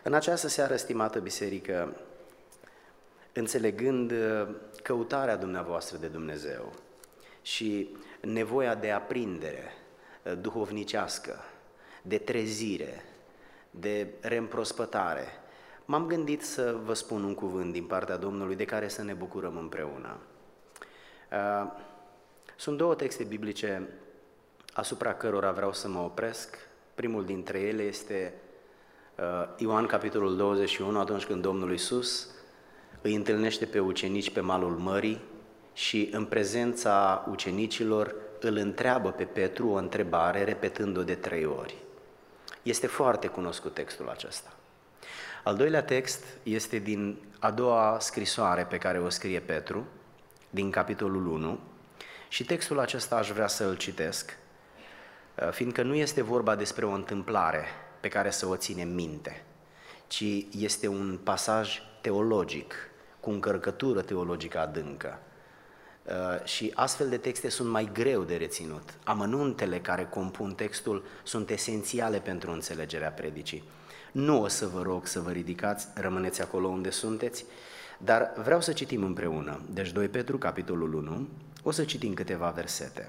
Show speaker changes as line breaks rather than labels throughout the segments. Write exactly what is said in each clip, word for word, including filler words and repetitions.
În această seară, stimată biserică, înțelegând căutarea dumneavoastră de Dumnezeu și nevoia de aprindere duhovnicească, de trezire, de reîmprospătare, m-am gândit să vă spun un cuvânt din partea Domnului de care să ne bucurăm împreună. Sunt două texte biblice asupra cărora vreau să mă opresc. Primul dintre ele este Ioan, capitolul douăzeci și unu, atunci când Domnul Iisus îi întâlnește pe ucenici pe malul mării și în prezența ucenicilor îl întreabă pe Petru o întrebare, repetând-o de trei ori. Este foarte cunoscut textul acesta. Al doilea text este din a doua scrisoare pe care o scrie Petru, din capitolul unu, și textul acesta aș vrea să îl citesc, fiindcă nu este vorba despre o întâmplare pe care să o ținem minte, ci este un pasaj teologic, cu încărcătură teologică adâncă. Și astfel de texte sunt mai greu de reținut. Amănuntele care compun textul sunt esențiale pentru înțelegerea predicii. Nu o să vă rog să vă ridicați, rămâneți acolo unde sunteți, dar vreau să citim împreună. Deci doi Petru, capitolul unu, o să citim câteva versete.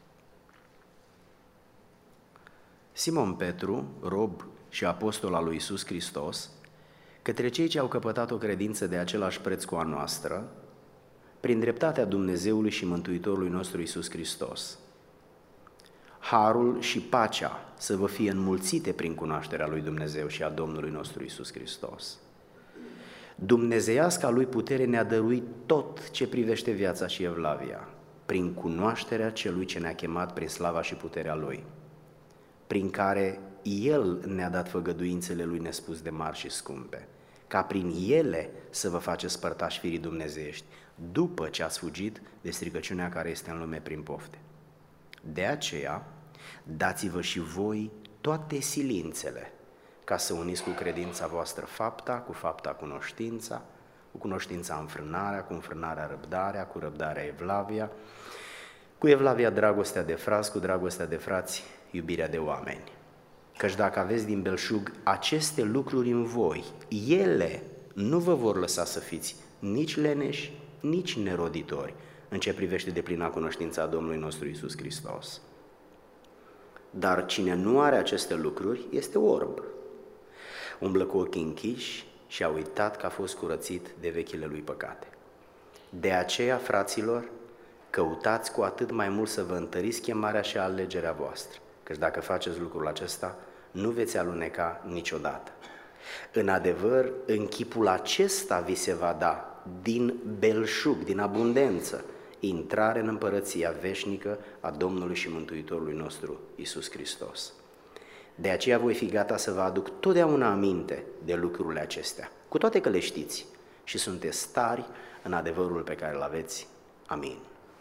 Simon Petru, rob și apostol al lui Iisus Hristos, către cei ce au căpătat o credință de același preț cu a noastră, prin dreptatea Dumnezeului și Mântuitorului nostru Iisus Hristos. Harul și pacea să vă fie înmulțite prin cunoașterea lui Dumnezeu și a Domnului nostru Iisus Hristos. Dumnezeiasca lui putere ne-a dăruit tot ce privește viața și evlavia, prin cunoașterea celui ce ne-a chemat prin slava și puterea lui, prin care El ne-a dat făgăduințele lui nespus de mari și scumpe, ca prin ele să vă faceți părtași firii dumnezeiești, după ce ați fugit de stricăciunea care este în lume prin pofte. De aceea, dați-vă și voi toate silințele, ca să uniți cu credința voastră fapta, cu fapta cunoștința, cu cunoștința înfrânarea, cu înfrânarea răbdarea, cu răbdarea evlavia, cu evlavia dragostea de frați, cu dragostea de frați iubirea de oameni. Căci dacă aveți din belșug aceste lucruri în voi, ele nu vă vor lăsa să fiți nici leneși, nici neroditori în ce privește deplina cunoștința Domnului nostru Iisus Hristos. Dar cine nu are aceste lucruri este orb, umblă cu ochii închiși și a uitat că a fost curățit de vechile lui păcate. De aceea, fraților, căutați cu atât mai mult să vă întăriți chemarea și alegerea voastră, căci dacă faceți lucrul acesta, nu veți aluneca niciodată. În adevăr, în chipul acesta vi se va da, din belșug, din abundență, intrare în împărăția veșnică a Domnului și Mântuitorului nostru, Iisus Hristos. De aceea voi fi gata să vă aduc totdeauna aminte de lucrurile acestea, cu toate că le știți și sunteți stari în adevărul pe care îl aveți. Amin.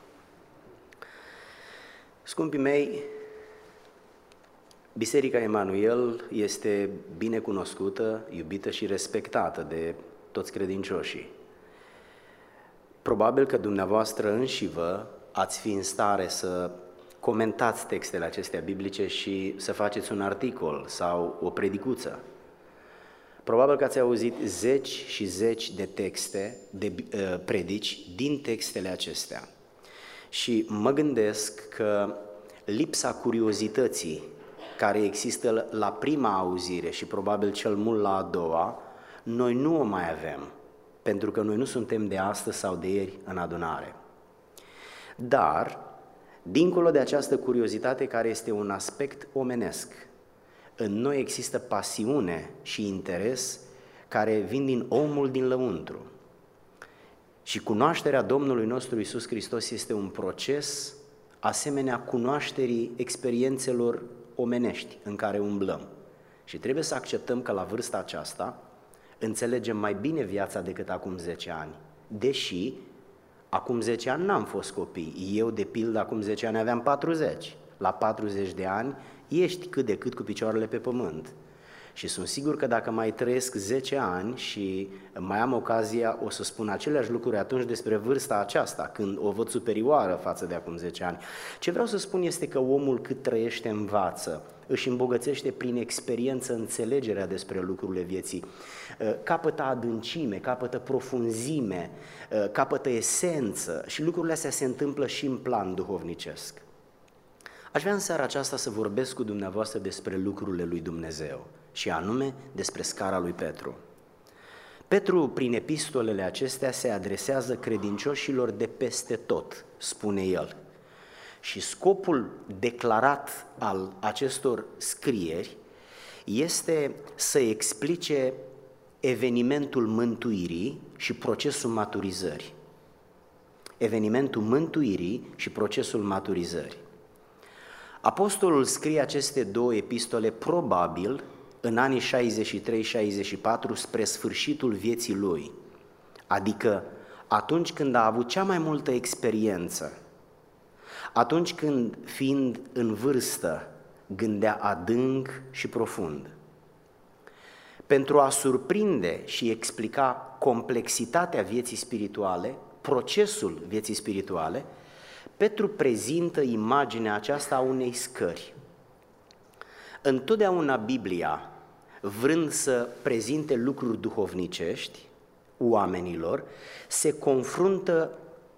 Scumpii mei, Biserica Emanuel este bine cunoscută, iubită și respectată de toți credincioșii. Probabil că dumneavoastră înșivă ați fi în stare să comentați textele acestea biblice și să faceți un articol sau o predicuță. Probabil că ați auzit zeci și zeci de texte, de uh, predici din textele acestea. Și mă gândesc că lipsa curiozității care există la prima auzire și probabil cel mult la a doua, noi nu o mai avem, pentru că noi nu suntem de astăzi sau de ieri în adunare. Dar, dincolo de această curiozitate care este un aspect omenesc, în noi există pasiune și interes care vin din omul din lăuntru. Și cunoașterea Domnului nostru Iisus Hristos este un proces asemenea cunoașterii experiențelor omenești în care umblăm. Și trebuie să acceptăm că la vârsta aceasta înțelegem mai bine viața decât acum zece ani. Deși acum zece ani n-am fost copii. Eu, de pildă, acum zece ani aveam patruzeci. La patruzeci de ani ești cât de cât cu picioarele pe pământ. Și sunt sigur că dacă mai trăiesc zece ani și mai am ocazia, o să spun aceleași lucruri atunci despre vârsta aceasta, când o văd superioară față de acum zece ani. Ce vreau să spun este că omul cât trăiește învață. își îmbogățește prin experiență înțelegerea despre lucrurile vieții, capătă adâncime, capătă profunzime, capătă esență și lucrurile astea se întâmplă și în plan duhovnicesc. Aș vrea în seara aceasta să vorbesc cu dumneavoastră despre lucrurile lui Dumnezeu și anume despre scara lui Petru. Petru, prin epistolele acestea, se adresează credincioșilor de peste tot, spune el. Și scopul declarat al acestor scrieri este să explice evenimentul mântuirii și procesul maturizării. Evenimentul mântuirii și procesul maturizării. Apostolul scrie aceste două epistole probabil în anii șaizeci și trei șaizeci și patru spre sfârșitul vieții lui, adică atunci când a avut cea mai multă experiență, atunci când, fiind în vârstă, gândea adânc și profund. Pentru a surprinde și explica complexitatea vieții spirituale, procesul vieții spirituale, Petru prezintă imaginea aceasta a unei scări. Întotdeauna Biblia, vrând să prezinte lucruri duhovnicești oamenilor, se confruntă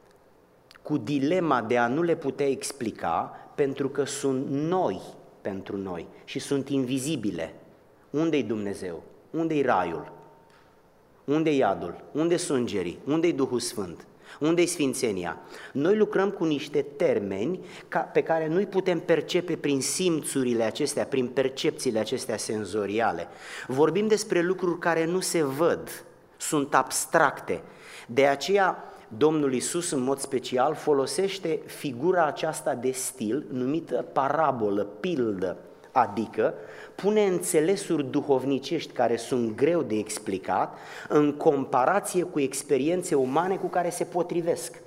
cu dilema de a nu le putea explica pentru că sunt noi pentru noi și sunt invizibile. Unde-i Dumnezeu? Unde-i Raiul? Unde-i Iadul? Unde sunt îngerii? Unde-i Duhul Sfânt? Unde-i Sfințenia? Noi lucrăm cu niște termeni pe care nu-i putem percepe prin simțurile acestea, prin percepțiile acestea senzoriale. Vorbim despre lucruri care nu se văd, sunt abstracte. De aceea Domnul Iisus în mod special folosește figura aceasta de stil numită parabolă, pildă, adică pune înțelesuri duhovnicești care sunt greu de explicat în comparație cu experiențe umane cu care se potrivesc.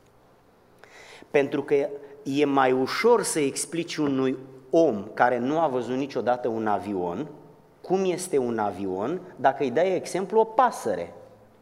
Pentru că e mai ușor să explici unui om care nu a văzut niciodată un avion cum este un avion dacă îi dai exemplu o pasăre.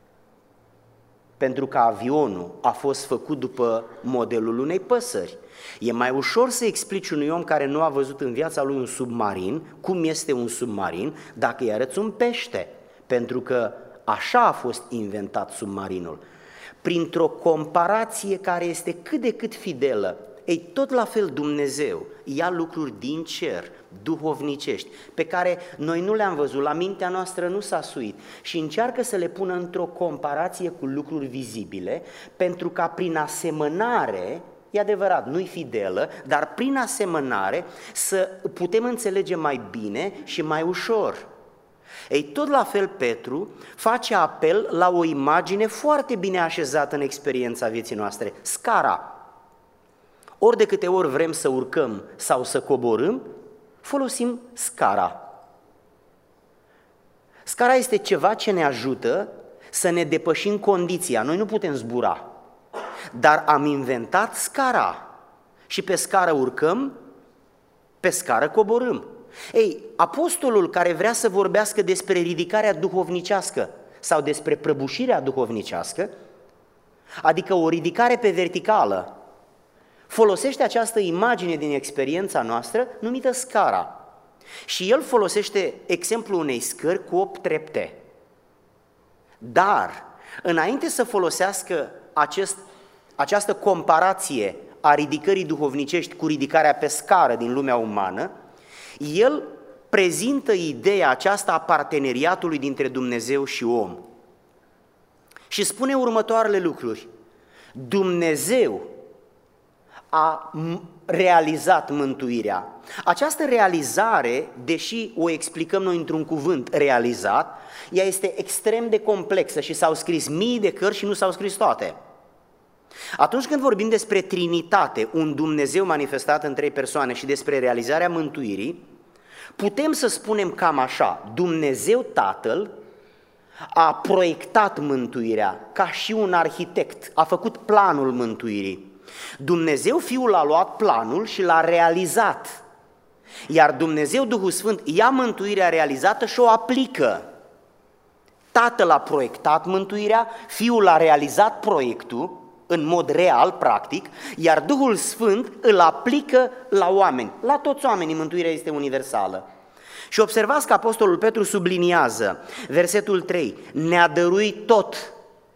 Pentru că avionul a fost făcut după modelul unei păsări. E mai ușor să explici unui om care nu a văzut în viața lui un submarin, cum este un submarin, dacă îi arăți un pește, pentru că așa a fost inventat submarinul. Printr-o comparație care este cât de cât fidelă, ei, tot la fel Dumnezeu ia lucruri din cer, duhovnicești, pe care noi nu le-am văzut, la mintea noastră nu s-a suit și încearcă să le pună într-o comparație cu lucruri vizibile, pentru ca prin asemănare, e adevărat, nu-i fidelă, dar prin asemănare să putem înțelege mai bine și mai ușor. Ei, tot la fel Petru face apel la o imagine foarte bine așezată în experiența vieții noastre, scara. Ori de câte ori vrem să urcăm sau să coborâm, folosim scara. Scara este ceva ce ne ajută să ne depășim condiția. Noi nu putem zbura, dar am inventat scara și pe scară urcăm, pe scară coborâm. Ei, apostolul care vrea să vorbească despre ridicarea duhovnicească sau despre prăbușirea duhovnicească, adică o ridicare pe verticală, folosește această imagine din experiența noastră numită scara. Și el folosește exemplul unei scări cu opt trepte. Dar, înainte să folosească acest, această comparație a ridicării duhovnicești cu ridicarea pe scară din lumea umană, el prezintă ideea aceasta a parteneriatului dintre Dumnezeu și om. Și spune următoarele lucruri. Dumnezeu a realizat mântuirea. Această realizare, deși o explicăm noi într-un cuvânt realizat, ea este extrem de complexă și s-au scris mii de cărți și nu s-au scris toate. Atunci când vorbim despre Trinitate, un Dumnezeu manifestat în trei persoane și despre realizarea mântuirii, putem să spunem cam așa: Dumnezeu Tatăl a proiectat mântuirea ca și un arhitect, a făcut planul mântuirii. Dumnezeu Fiul a luat planul și l-a realizat, iar Dumnezeu Duhul Sfânt ia mântuirea realizată și o aplică. Tatăl a proiectat mântuirea, Fiul a realizat proiectul în mod real, practic, iar Duhul Sfânt îl aplică la oameni. La toți oamenii mântuirea este universală. Și observați că Apostolul Petru subliniază, versetul trei, ne-a dăruit tot.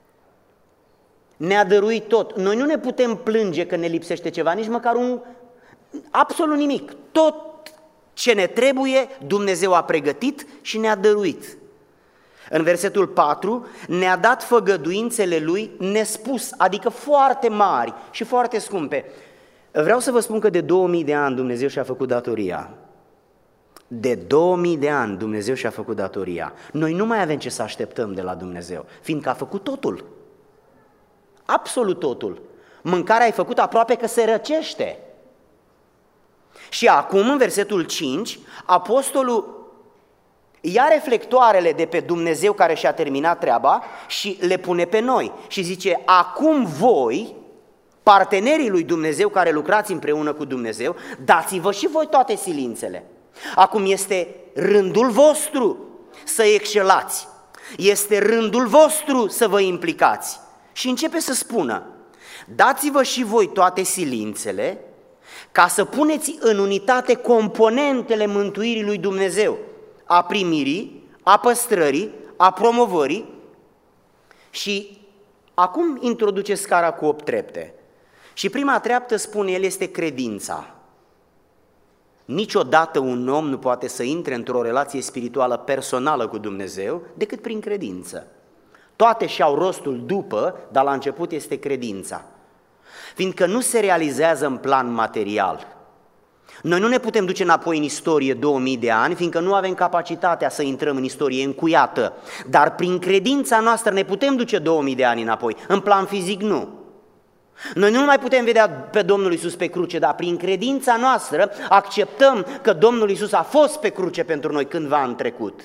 Ne-a dăruit tot. Noi nu ne putem plânge că ne lipsește ceva, nici măcar un, absolut nimic. Tot ce ne trebuie, Dumnezeu a pregătit și ne-a dăruit. În versetul patru, ne-a dat făgăduințele Lui nespus, adică foarte mari și foarte scumpe. Vreau să vă spun că de două mii de ani Dumnezeu și-a făcut datoria. De două mii de ani Dumnezeu și-a făcut datoria. Noi nu mai avem ce să așteptăm de la Dumnezeu, fiindcă a făcut totul. Absolut totul. Mâncarea ai făcut aproape că se răcește. Și acum, în versetul cinci, apostolul ia reflectoarele de pe Dumnezeu care și-a terminat treaba și le pune pe noi. Și zice, acum voi, partenerii lui Dumnezeu care lucrați împreună cu Dumnezeu, dați-vă și voi toate silințele. Acum este rândul vostru să excelați. Este rândul vostru să vă implicați. Și începe să spună, dați-vă și voi toate silințele ca să puneți în unitate componentele mântuirii lui Dumnezeu, a primirii, a păstrării, a promovării. Și acum introduce scara cu opt trepte. Și prima treaptă, spune el, este credința. Niciodată un om nu poate să intre într-o relație spirituală personală cu Dumnezeu decât prin credință. Toate și-au rostul după, dar la început este credința. Fiindcă nu se realizează în plan material. Noi nu ne putem duce înapoi în istorie două mii de ani, fiindcă nu avem capacitatea să intrăm în istorie încuiată, dar prin credința noastră ne putem duce două mii de ani înapoi, în plan fizic nu. Noi nu mai putem vedea pe Domnul Iisus pe cruce, dar prin credința noastră acceptăm că Domnul Iisus a fost pe cruce pentru noi cândva în trecut.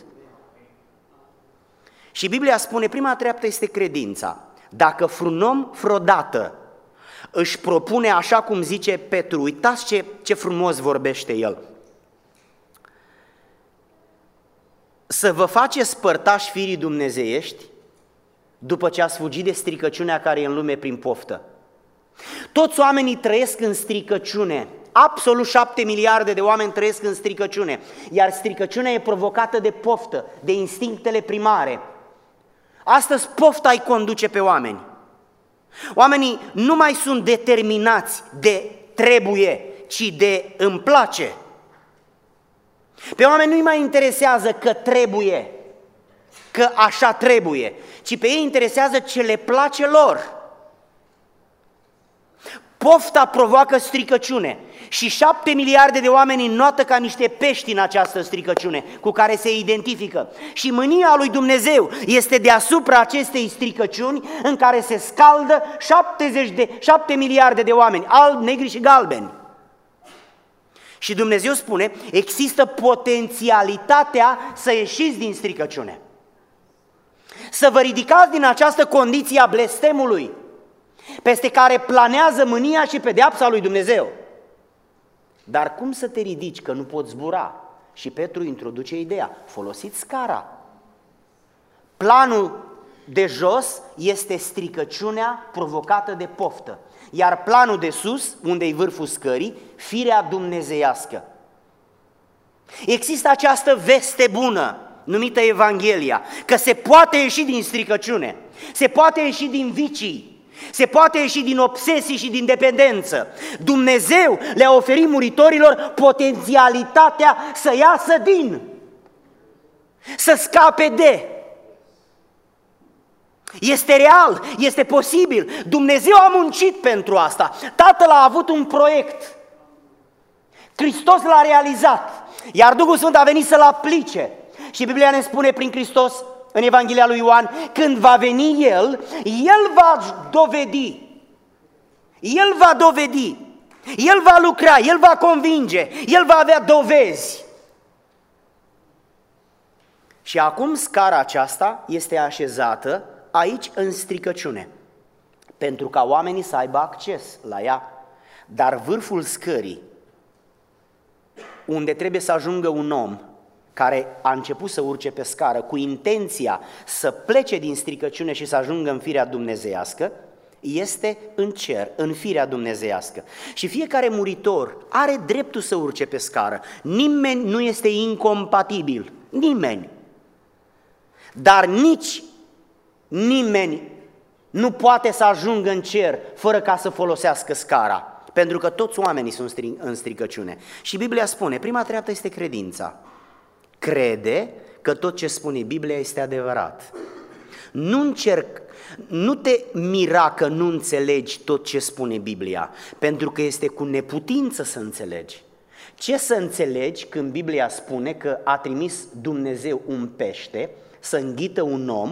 Și Biblia spune, prima treaptă este credința. Dacă vreun om vreodată își propune, așa cum zice Petru, uitați ce, ce frumos vorbește el, să vă faceți părtași firii dumnezeiești după ce ați fugit de stricăciunea care e în lume prin poftă. Toți oamenii trăiesc în stricăciune, absolut șapte miliarde de oameni trăiesc în stricăciune, iar stricăciunea e provocată de poftă, de instinctele primare. Astăzi pofta îi conduce pe oameni. Oamenii nu mai sunt determinați de trebuie, ci de îmi place. Pe oameni nu-i mai interesează că trebuie, că așa trebuie, ci pe ei interesează ce le place lor. Pofta provoacă stricăciune și șapte miliarde de oameni înnoată ca niște pești în această stricăciune cu care se identifică. Și mânia lui Dumnezeu este deasupra acestei stricăciuni în care se scaldă șaptezeci de, șapte miliarde de oameni, albi, negri și galbeni. Și Dumnezeu spune, există potențialitatea să ieșiți din stricăciune, să vă ridicați din această condiție a blestemului, peste care planează mânia și pedeapsa lui Dumnezeu. Dar cum să te ridici că nu poți zbura? Și Petru introduce ideea, folosiți scara. Planul de jos este stricăciunea provocată de poftă, iar planul de sus, unde-i vârful scării, firea dumnezeiască. Există această veste bună, numită Evanghelia, că se poate ieși din stricăciune, se poate ieși din vicii, se poate ieși din obsesii și din dependență. Dumnezeu le-a oferit muritorilor potențialitatea să iasă din, să scape de. Este real, este posibil. Dumnezeu a muncit pentru asta. Tatăl a avut un proiect. Hristos l-a realizat, iar Duhul Sfânt a venit să-l aplice. Și Biblia ne spune prin Hristos, în Evanghelia lui Ioan, când va veni El, El va dovedi, El va dovedi, El va lucra, El va convinge, El va avea dovezi. Și acum scara aceasta este așezată aici în stricăciune, pentru ca oamenii să aibă acces la ea, dar vârful scării, unde trebuie să ajungă un om care a început să urce pe scară cu intenția să plece din stricăciune și să ajungă în firea dumnezeiască, este în cer, în firea dumnezeiască. Și fiecare muritor are dreptul să urce pe scară. Nimeni nu este incompatibil, nimeni. Dar nici nimeni nu poate să ajungă în cer fără ca să folosească scara, pentru că toți oamenii sunt în stricăciune. Și Biblia spune, prima treaptă este credința. Crede că tot ce spune Biblia este adevărat. Nu încerc, nu te mira că nu înțelegi tot ce spune Biblia, pentru că este cu neputință să înțelegi. Ce să înțelegi când Biblia spune că a trimis Dumnezeu un pește să înghită un om,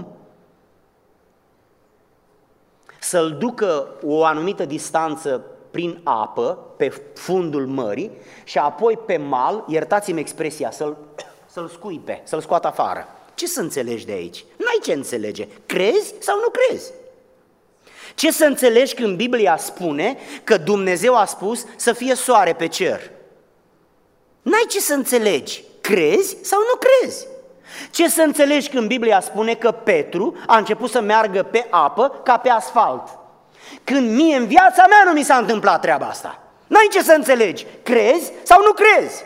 să-l ducă o anumită distanță prin apă, pe fundul mării, și apoi pe mal, iertați-mi expresia, să-l, să-l scuipe, să-l scoată afară. Ce să înțelegi de aici? N-ai ce înțelege. Crezi sau nu crezi? Ce să înțelegi când Biblia spune că Dumnezeu a spus să fie soare pe cer? N-ai ce să înțelegi. Crezi sau nu crezi? Ce să înțelegi când Biblia spune că Petru a început să meargă pe apă ca pe asfalt? Când mie în viața mea nu mi s-a întâmplat treaba asta. N-ai ce să înțelegi. Crezi sau nu crezi?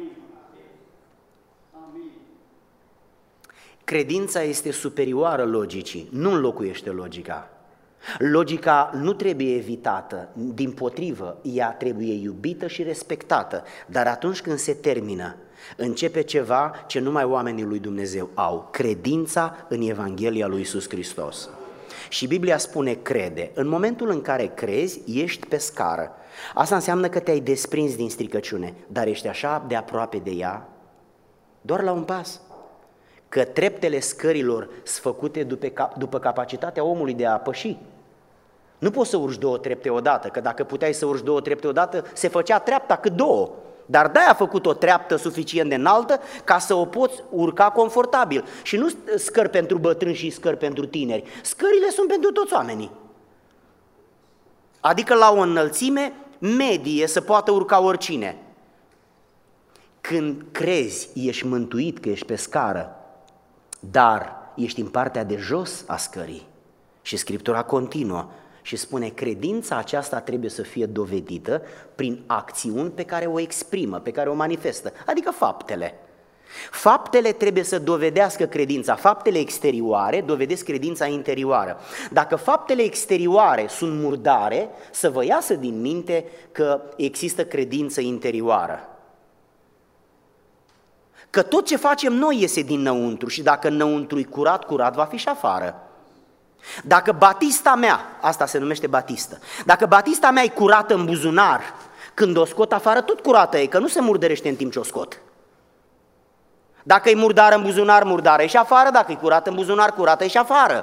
Credința este superioară logicii, nu înlocuiește logica. Logica nu trebuie evitată, dimpotrivă, ea trebuie iubită și respectată, dar atunci când se termină, începe ceva ce numai oamenii lui Dumnezeu au, credința în Evanghelia lui Iisus Hristos. Și Biblia spune crede. În momentul în care crezi, ești pe scară. Asta înseamnă că te-ai desprins din stricăciune, dar ești așa de aproape de ea, doar la un pas. Că treptele scărilor sunt făcute după, după capacitatea omului de a păși. Nu poți să urci două trepte odată, că dacă puteai să urci două trepte odată, se făcea treapta cât două. Dar de-aia a făcut o treaptă suficient de înaltă ca să o poți urca confortabil. Și nu scări pentru bătrâni și scări pentru tineri. Scările sunt pentru toți oamenii. Adică la o înălțime medie să poată urca oricine. Când crezi, ești mântuit că ești pe scară, dar ești în partea de jos a scării. Și Scriptura continuă și spune, credința aceasta trebuie să fie dovedită prin acțiuni pe care o exprimă, pe care o manifestă, adică faptele. Faptele trebuie să dovedească credința, faptele exterioare dovedesc credința interioară. Dacă faptele exterioare sunt murdare, să vă iasă din minte că există credință interioară. Că tot ce facem noi iese dinăuntru și dacă înăuntru e curat, curat va fi și afară. Dacă batista mea, asta se numește batistă, dacă batista mea e curată în buzunar, când o scot afară, tot curată e, că nu se murdărește în timp ce o scot. Dacă e murdară în buzunar, murdară e și afară, dacă e curată în buzunar, curată e și afară.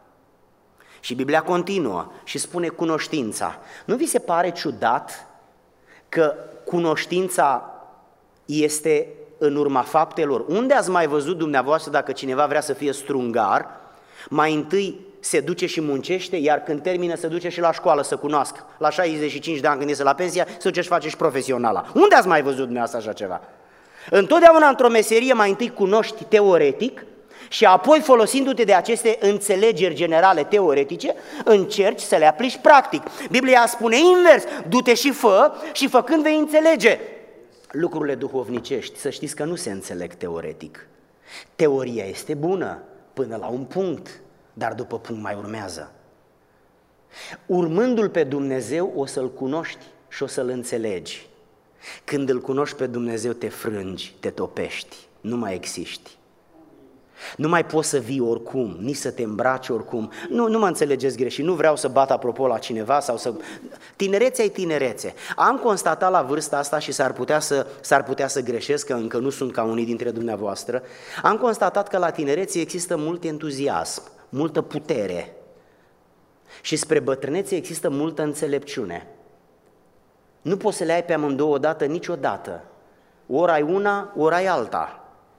Și Biblia continuă și spune cunoștința. Nu vi se pare ciudat că cunoștința este în urma faptelor? Unde ați mai văzut dumneavoastră dacă cineva vrea să fie strungar, mai întâi se duce și muncește, iar când termină se duce și la școală să cunoască. La șaizeci și cinci de ani când iese la pensia, se duce și face și profesionala. Unde ați mai văzut dumneavoastră așa ceva? Întotdeauna într-o meserie mai întâi cunoști teoretic și apoi folosindu-te de aceste înțelegeri generale teoretice, încerci să le aplici practic. Biblia spune invers, du-te și fă și făcând vei înțelege. Lucrurile duhovnicești, să știți că nu se înțeleg teoretic. Teoria este bună până la un punct, dar după punct mai urmează. Urmându-L pe Dumnezeu o să-L cunoști și o să-L înțelegi. Când îl cunoști pe Dumnezeu te frângi, te topești, nu mai existi. Nu mai poți să vii oricum, nici să te îmbraci oricum. Nu, nu mă înțelegeți greșit, nu vreau să bat apropo la cineva sau să... Tinerețea e tinerețe. Am constatat la vârsta asta și s-ar putea să, s-ar putea să greșesc, că încă nu sunt ca unii dintre dumneavoastră, am constatat că la tinerețe există mult entuziasm, multă putere și spre bătrânețe există multă înțelepciune. Nu poți să le ai pe amândouă odată niciodată. Ori ai una, ori ai alta.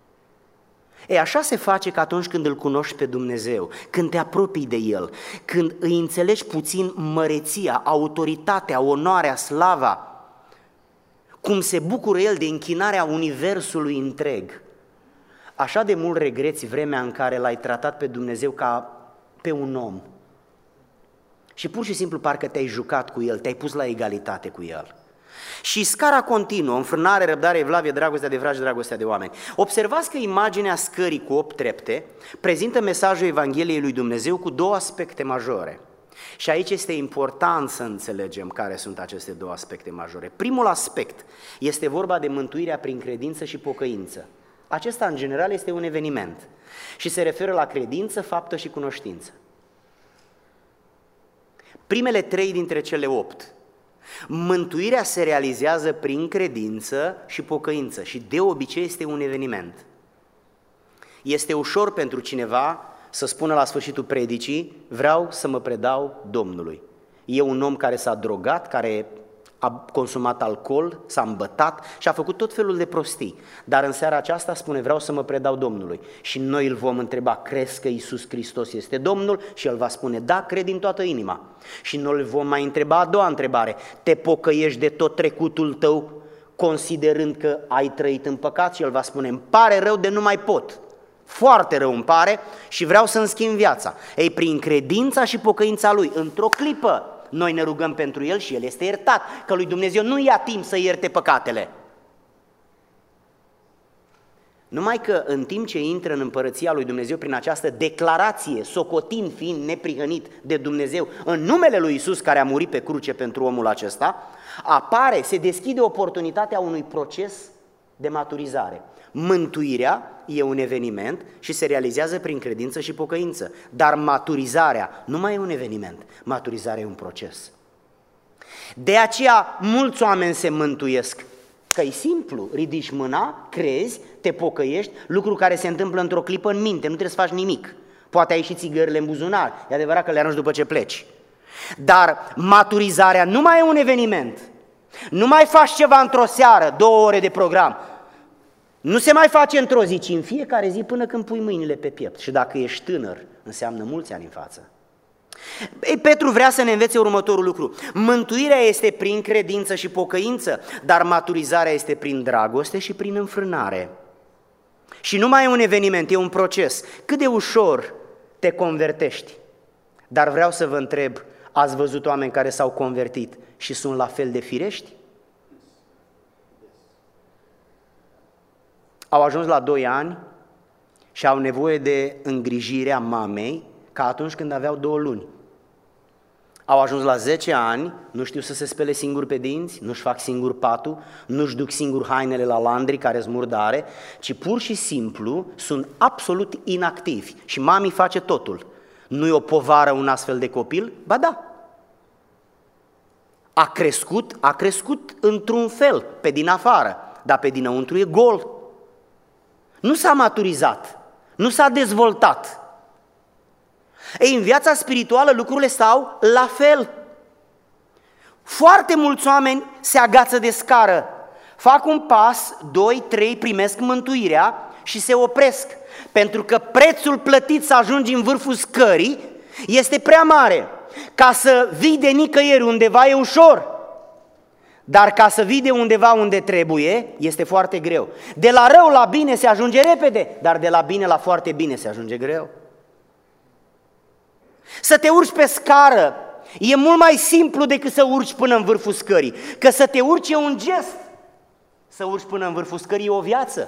E, așa se face că atunci când îl cunoști pe Dumnezeu, când te apropii de El, când îi înțelegi puțin măreția, autoritatea, onoarea, slava, cum se bucură El de închinarea universului întreg. Așa de mult regreți vremea în care l-ai tratat pe Dumnezeu ca pe un om. Și pur și simplu parcă te-ai jucat cu el, te-ai pus la egalitate cu el. Și scara continuă, înfrânare, răbdare, evlavie, dragostea de frați, dragostea de oameni. Observați că imaginea scării cu opt trepte prezintă mesajul Evangheliei lui Dumnezeu cu două aspecte majore. Și aici este important să înțelegem care sunt aceste două aspecte majore. Primul aspect este vorba de mântuirea prin credință și pocăință. Acesta, în general, este un eveniment și se referă la credință, faptă și cunoștință. Primele trei dintre cele opt. Mântuirea se realizează prin credință și pocăință și de obicei este un eveniment. Este ușor pentru cineva să spună la sfârșitul predicii: vreau să mă predau Domnului. E un om care s-a drogat, care a consumat alcool, s-a îmbătat și a făcut tot felul de prostii. Dar în seara aceasta spune: vreau să mă predau Domnului. Și noi îl vom întreba: crezi că Iisus Hristos este Domnul? Și el va spune: da, cred din toată inima. Și noi îl vom mai întreba a doua întrebare: te pocăiești de tot trecutul tău, considerând că ai trăit în păcat? Și el va spune: îmi pare rău de nu mai pot. Foarte rău îmi pare și vreau să-mi schimb viața. Ei, prin credința și pocăința lui, într-o clipă, noi ne rugăm pentru el și el este iertat, că lui Dumnezeu nu ia timp să ierte păcatele. Numai că în timp ce intră în împărăția lui Dumnezeu prin această declarație, socotind fiind neprihănit de Dumnezeu, în numele lui Iisus care a murit pe cruce pentru omul acesta, apare, se deschide oportunitatea unui proces de maturizare. Mântuirea e un eveniment și se realizează prin credință și pocăință, dar maturizarea nu mai e un eveniment, maturizarea e un proces. De aceea mulți oameni se mântuiesc, că e simplu, ridici mâna, crezi, te pocăiești, lucru care se întâmplă într-o clipă în minte, nu trebuie să faci nimic. Poate ai și țigările în buzunar, e adevărat că le arunci după ce pleci. Dar maturizarea nu mai e un eveniment, nu mai faci ceva într-o seară, două ore de program. Nu se mai face într-o zi, ci în fiecare zi până când pui mâinile pe piept. Și dacă ești tânăr, înseamnă mulți ani în față. Ei, Petru vrea să ne învețe următorul lucru. Mântuirea este prin credință și pocăință, dar maturizarea este prin dragoste și prin înfrânare. Și nu mai e un eveniment, e un proces. Cât de ușor te convertești. Dar vreau să vă întreb, ați văzut oameni care s-au convertit și sunt la fel de firești? Au ajuns la doi ani și au nevoie de îngrijirea mamei ca atunci când aveau două luni. Au ajuns la zece ani, nu știu să se spele singur pe dinți, nu-și fac singur patul, nu-și duc singur hainele la landri care-s murdare, ci pur și simplu sunt absolut inactivi și mami face totul. Nu e o povară un astfel de copil? Ba da. A crescut, a crescut într-un fel, pe din afară, dar pe dinăuntru e gol. Nu s-a maturizat, nu s-a dezvoltat. Ei, în viața spirituală lucrurile stau la fel. Foarte mulți oameni se agață de scară, fac un pas, doi, trei, primesc mântuirea și se opresc, pentru că prețul plătit să ajungi în vârful scării este prea mare. Ca să vii de nicăieri undeva e ușor, dar ca să vii de undeva unde trebuie, este foarte greu. De la rău la bine se ajunge repede, dar de la bine la foarte bine se ajunge greu. Să te urci pe scară e mult mai simplu decât să urci până în vârful scării, că să te urci e un gest, să urci până în vârful scării e o viață.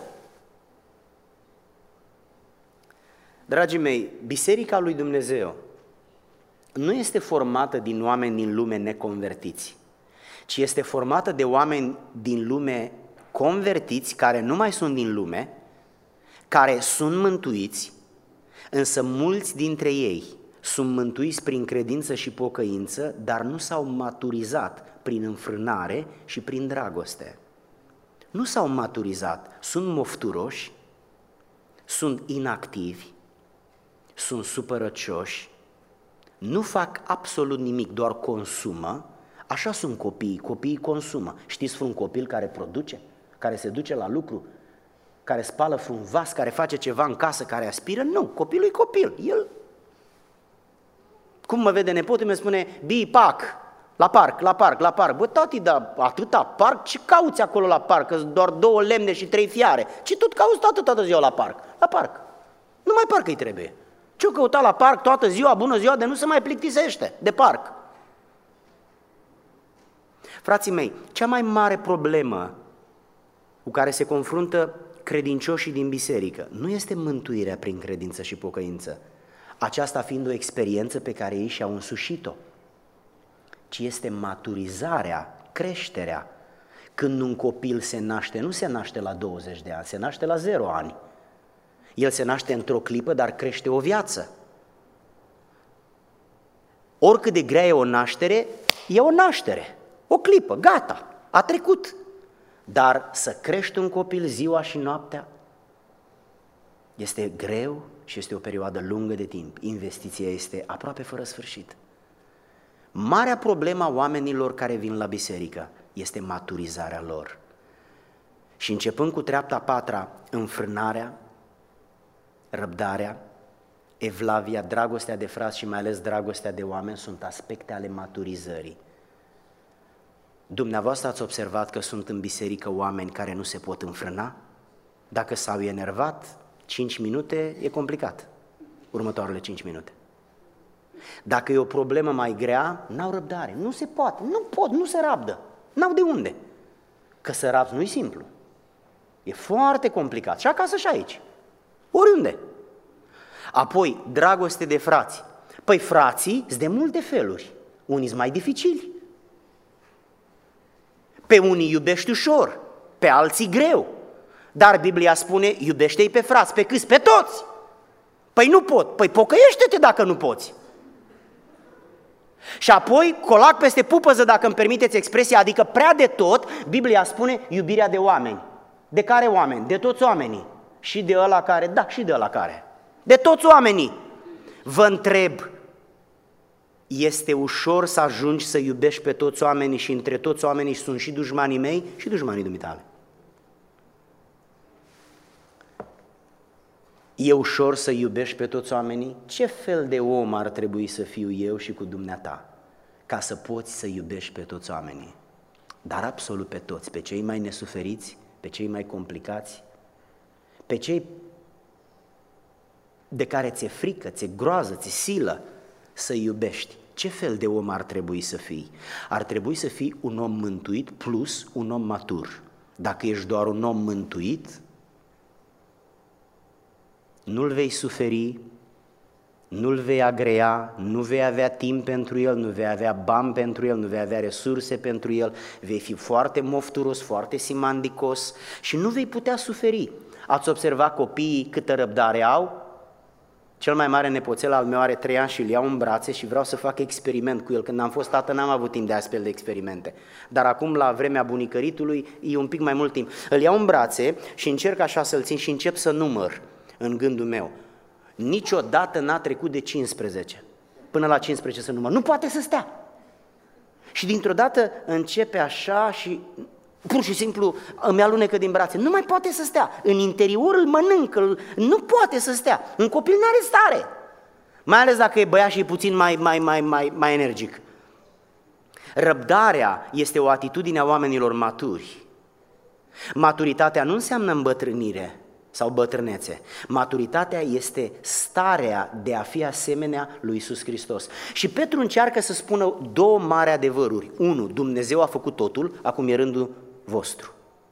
Dragii mei, Biserica lui Dumnezeu nu este formată din oameni din lume neconvertiți, ci este formată de oameni din lume convertiți, care nu mai sunt din lume, care sunt mântuiți, însă mulți dintre ei sunt mântuiți prin credință și pocăință, dar nu s-au maturizat prin înfrânare și prin dragoste. Nu s-au maturizat, sunt mofturoși, sunt inactivi, sunt supărăcioși, nu fac absolut nimic, doar consumă. Așa sunt copiii, copiii consumă. Știți vreun copil care produce, care se duce la lucru, care spală vreun vas, care face ceva în casă, care aspiră? Nu, copilul e copil, el... Cum mă vede nepotul, mi spune: bii, pac, la parc, la parc, la parc. Bă, tati, dar atâta parc? Ce cauți acolo la parc? Că doar două lemne și trei fiare. Ce tot cauți toată, toată ziua la parc? La parc. Numai parc îi trebuie. Ce-o căuta la parc toată ziua, bună ziua, de nu se mai plictisește de parc. Frații mei, cea mai mare problemă cu care se confruntă credincioșii din biserică nu este mântuirea prin credință și pocăință, aceasta fiind o experiență pe care ei și-au însușit-o, ci este maturizarea, creșterea. Când un copil se naște, nu se naște la douăzeci de ani, se naște la zero ani. El se naște într-o clipă, dar crește o viață. Oricât de grea e o naștere, e o naștere, o clipă, gata, a trecut. Dar să crești un copil ziua și noaptea este greu și este o perioadă lungă de timp. Investiția este aproape fără sfârșit. Marea problemă a oamenilor care vin la biserică este maturizarea lor. Și începând cu treapta a patra, înfrânarea, răbdarea, evlavia, dragostea de frați și mai ales dragostea de oameni sunt aspecte ale maturizării. Dumneavoastră ați observat că sunt în biserică oameni care nu se pot înfrâna? Dacă s-au enervat, cinci minute e complicat, următoarele cinci minute. Dacă e o problemă mai grea, n-au răbdare, nu se poate, nu pot, nu se rabdă, n-au de unde. Că să rabzi nu-i simplu, e foarte complicat, și acasă și aici, oriunde. Apoi, dragoste de frați. Păi frații sunt de multe feluri, unii sunt mai dificili. Pe unii iubești ușor, pe alții greu, dar Biblia spune, iubește-i pe frați, pe câți? Pe toți! Păi nu pot, păi pocăiește-te dacă nu poți. Și apoi, colac peste pupăză, dacă îmi permiteți expresia, adică prea de tot, Biblia spune iubirea de oameni. De care oameni? De toți oamenii. Și de ăla care, da, și de ăla care. De toți oamenii. Vă întreb, este ușor să ajungi să iubești pe toți oamenii și între toți oamenii sunt și dușmanii mei și dușmanii dumitale? E ușor să iubești pe toți oamenii? Ce fel de om ar trebui să fiu eu și cu dumneata ca să poți să iubești pe toți oamenii? Dar absolut pe toți, pe cei mai nesuferiți, pe cei mai complicați, pe cei de care ți-e frică, ți-e groază, ți-e silă să iubești. Ce fel de om ar trebui să fii? Ar trebui să fii un om mântuit plus un om matur. Dacă ești doar un om mântuit, nu-l vei suferi, nu-l vei agrea, nu vei avea timp pentru el, nu vei avea bani pentru el, nu vei avea resurse pentru el, vei fi foarte mofturos, foarte simandicos și nu vei putea suferi. Ați observat copiii câtă răbdare au? Cel mai mare nepoțel al meu are trei ani și îl iau în brațe și vreau să fac experiment cu el. Când am fost tată n-am avut timp de astfel de experimente, dar acum la vremea bunicăritului e un pic mai mult timp. Îl iau în brațe și încerc așa să-l țin și încep să număr în gândul meu. Niciodată n-a trecut de cincisprezece, până la cincisprezece să număr, nu poate să stea. Și dintr-o dată începe așa și pur și simplu îmi alunecă din brațe, nu mai poate să stea, în interior îl mănâncă, nu poate să stea, un copil n-are stare, mai ales dacă e băiat și e puțin mai, mai, mai, mai, mai energic. Răbdarea este o atitudine a oamenilor maturi. Maturitatea nu înseamnă îmbătrânire sau bătrânețe. Maturitatea este starea de a fi asemenea lui Iisus Hristos. Și Petru încearcă să spună două mari adevăruri. Unu, Dumnezeu a făcut totul, acum e rândul vostru.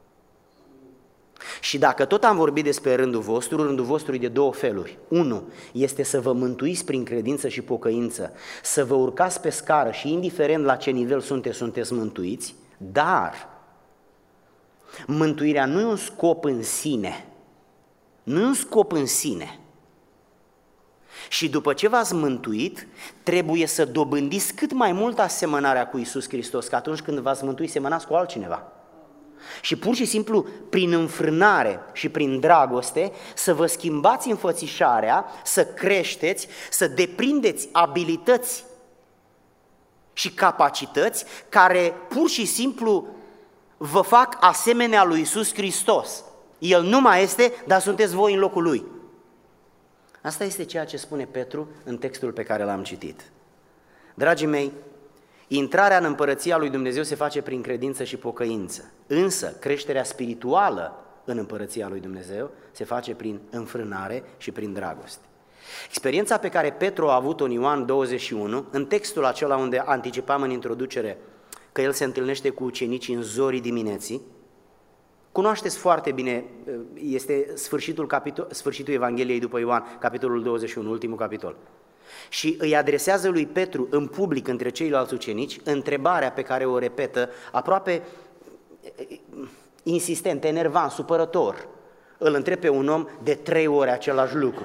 Și dacă tot am vorbit despre rândul vostru, rândul vostru e de două feluri. Unu, este să vă mântuiți prin credință și pocăință, să vă urcați pe scară și indiferent la ce nivel sunteți, sunteți mântuiți, dar mântuirea nu e un scop în sine, nu e un scop în sine. Și după ce v-ați mântuit, trebuie să dobândiți cât mai mult asemănarea cu Iisus Hristos, că atunci când v-ați mântuit, semănați cu altcineva. Și pur și simplu, prin înfrânare și prin dragoste, să vă schimbați înfățișarea, să creșteți, să deprindeți abilități și capacități care pur și simplu vă fac asemenea lui Iisus Hristos. El nu mai este, dar sunteți voi în locul Lui. Asta este ceea ce spune Petru în textul pe care l-am citit. Dragii mei, intrarea în împărăția lui Dumnezeu se face prin credință și pocăință, însă creșterea spirituală în împărăția lui Dumnezeu se face prin înfrânare și prin dragoste. Experiența pe care Petru a avut-o în Ioan douăzeci și unu, în textul acela unde anticipam în introducere că el se întâlnește cu ucenicii în zorii dimineții. Cunoașteți foarte bine, este sfârșitul, capitol, sfârșitul Evangheliei după Ioan, capitolul douăzeci și unu, ultimul capitol. Și îi adresează lui Petru în public între ceilalți ucenici întrebarea pe care o repetă aproape insistent, enervant, supărător. Îl întreb pe un om de trei ori același lucru.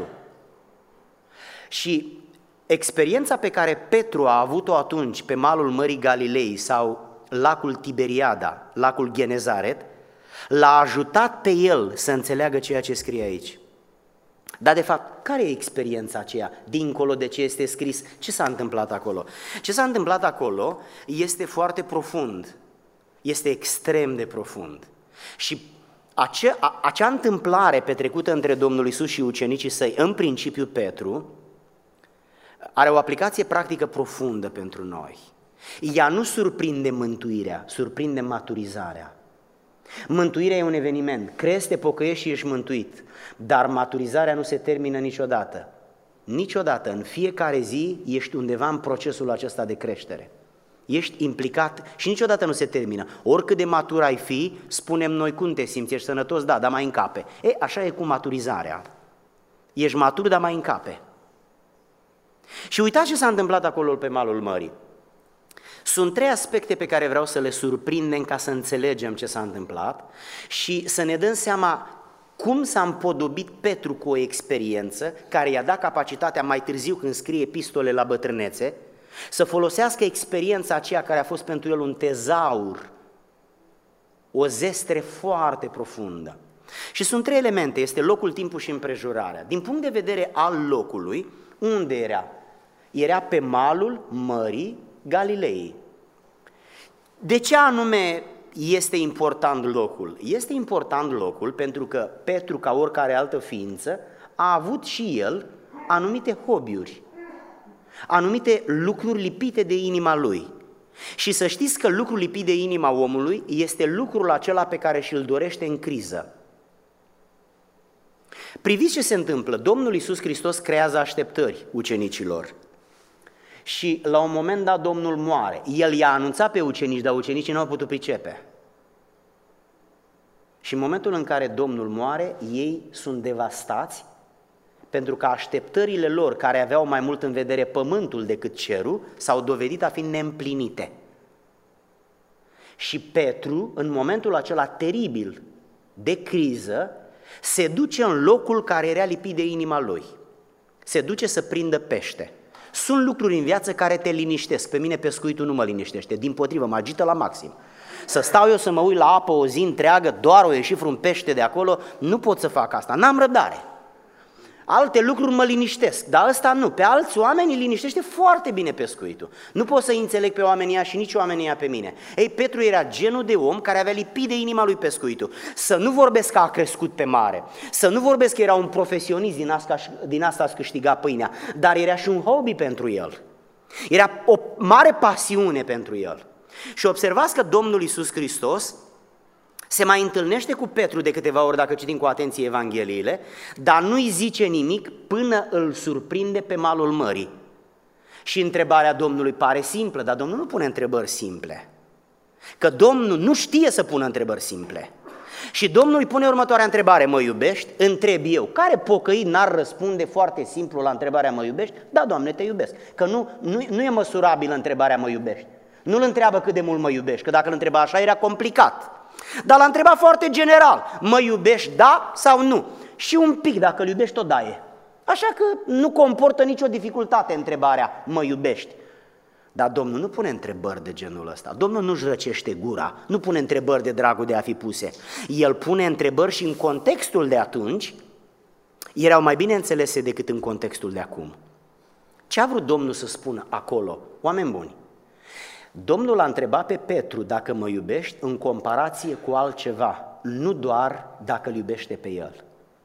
Și experiența pe care Petru a avut-o atunci pe malul Mării Galilei sau lacul Tiberiada, lacul Genezaret, l-a ajutat pe el să înțeleagă ceea ce scrie aici. Dar de fapt, care e experiența aceea, dincolo de ce este scris? Ce s-a întâmplat acolo? Ce s-a întâmplat acolo este foarte profund, este extrem de profund. Și acea, a, acea întâmplare petrecută între Domnul Iisus și ucenicii săi, în principiu Petru, are o aplicație practică profundă pentru noi. Ea nu surprinde mântuirea, surprinde maturizarea. Mântuirea e un eveniment, crezi, te pocăiești și ești mântuit, dar maturizarea nu se termină niciodată. Niciodată, în fiecare zi ești undeva în procesul acesta de creștere. Ești implicat și niciodată nu se termină. Oricât de matur ai fi, spunem noi cum te simți, ești sănătos, da, dar mai încape. E, așa e cu maturizarea. Ești matur, dar mai încape. Și uitați ce s-a întâmplat acolo pe malul mării. Sunt trei aspecte pe care vreau să le surprindem ca să înțelegem ce s-a întâmplat și să ne dăm seama cum s-a împodobit Petru cu o experiență care i-a dat capacitatea mai târziu când scrie epistole la bătrânețe, să folosească experiența aceea care a fost pentru el un tezaur, o zestre foarte profundă. Și sunt trei elemente, este locul, timpul și împrejurarea. Din punct de vedere al locului, unde era? Era pe malul Mării Galilei. De ce anume este important locul? Este important locul pentru că Petru, ca oricare altă ființă, a avut și el anumite hobby-uri, anumite lucruri lipite de inima lui. Și să știți că lucrul lipit de inima omului este lucrul acela pe care și-l dorește în criză. Priviți ce se întâmplă. Domnul Iisus Hristos creează așteptări ucenicilor. Și la un moment dat Domnul moare. El i-a anunțat pe ucenici, dar ucenicii nu au putut pricepe. Și în momentul în care Domnul moare, ei sunt devastați, pentru că așteptările lor, care aveau mai mult în vedere pământul decât cerul, s-au dovedit a fi neîmplinite. Și Petru, în momentul acela teribil de criză, se duce în locul care era lipit de inima lui. Se duce să prindă pește. Sunt lucruri în viață care te liniștesc. Pe mine pescuitul nu mă liniștește, dimpotrivă, mă agită la maxim. Să stau eu să mă uit la apă o zi întreagă, doar o ieși vreun pește de acolo, nu pot să fac asta, n-am răbdare. Alte lucruri mă liniștesc, dar ăsta nu. Pe alți oameni îi liniștește foarte bine pescuitul. Nu pot să înțeleg pe oamenii ăia și nici oamenii ăia pe mine. Ei, Petru era genul de om care avea lipit de inima lui pescuitul. Să nu vorbesc că a crescut pe mare, să nu vorbesc că era un profesionist din asta, din asta a câștiga pâinea, dar era și un hobby pentru el. Era o mare pasiune pentru el. Și observați că Domnul Iisus Hristos se mai întâlnește cu Petru de câteva ori, dacă citim cu atenție Evangheliile, dar nu-i zice nimic până îl surprinde pe malul mării. Și întrebarea Domnului pare simplă, dar Domnul nu pune întrebări simple. Că Domnul nu știe să pună întrebări simple. Și Domnul îi pune următoarea întrebare: mă iubești? Întreb eu. Care pocăit n-ar răspunde foarte simplu la întrebarea mă iubești? Da, Doamne, te iubesc. Că nu, nu, nu e măsurabilă întrebarea mă iubești. Nu-l întreabă cât de mult mă iubești, că dacă îl întreba așa era complicat. Dar l-a întrebat foarte general: mă iubești, da sau nu? Și un pic, dacă îl iubești, tot da e. Așa că nu comportă nicio dificultate întrebarea mă iubești. Dar Domnul nu pune întrebări de genul ăsta. Domnul nu-și răcește gura, nu pune întrebări de dragul de a fi puse. El pune întrebări și în contextul de atunci erau mai bine înțelese decât în contextul de acum. Ce a vrut Domnul să spună acolo? Oameni buni, Domnul a întrebat pe Petru dacă mă iubești în comparație cu altceva, nu doar dacă îl iubește pe el.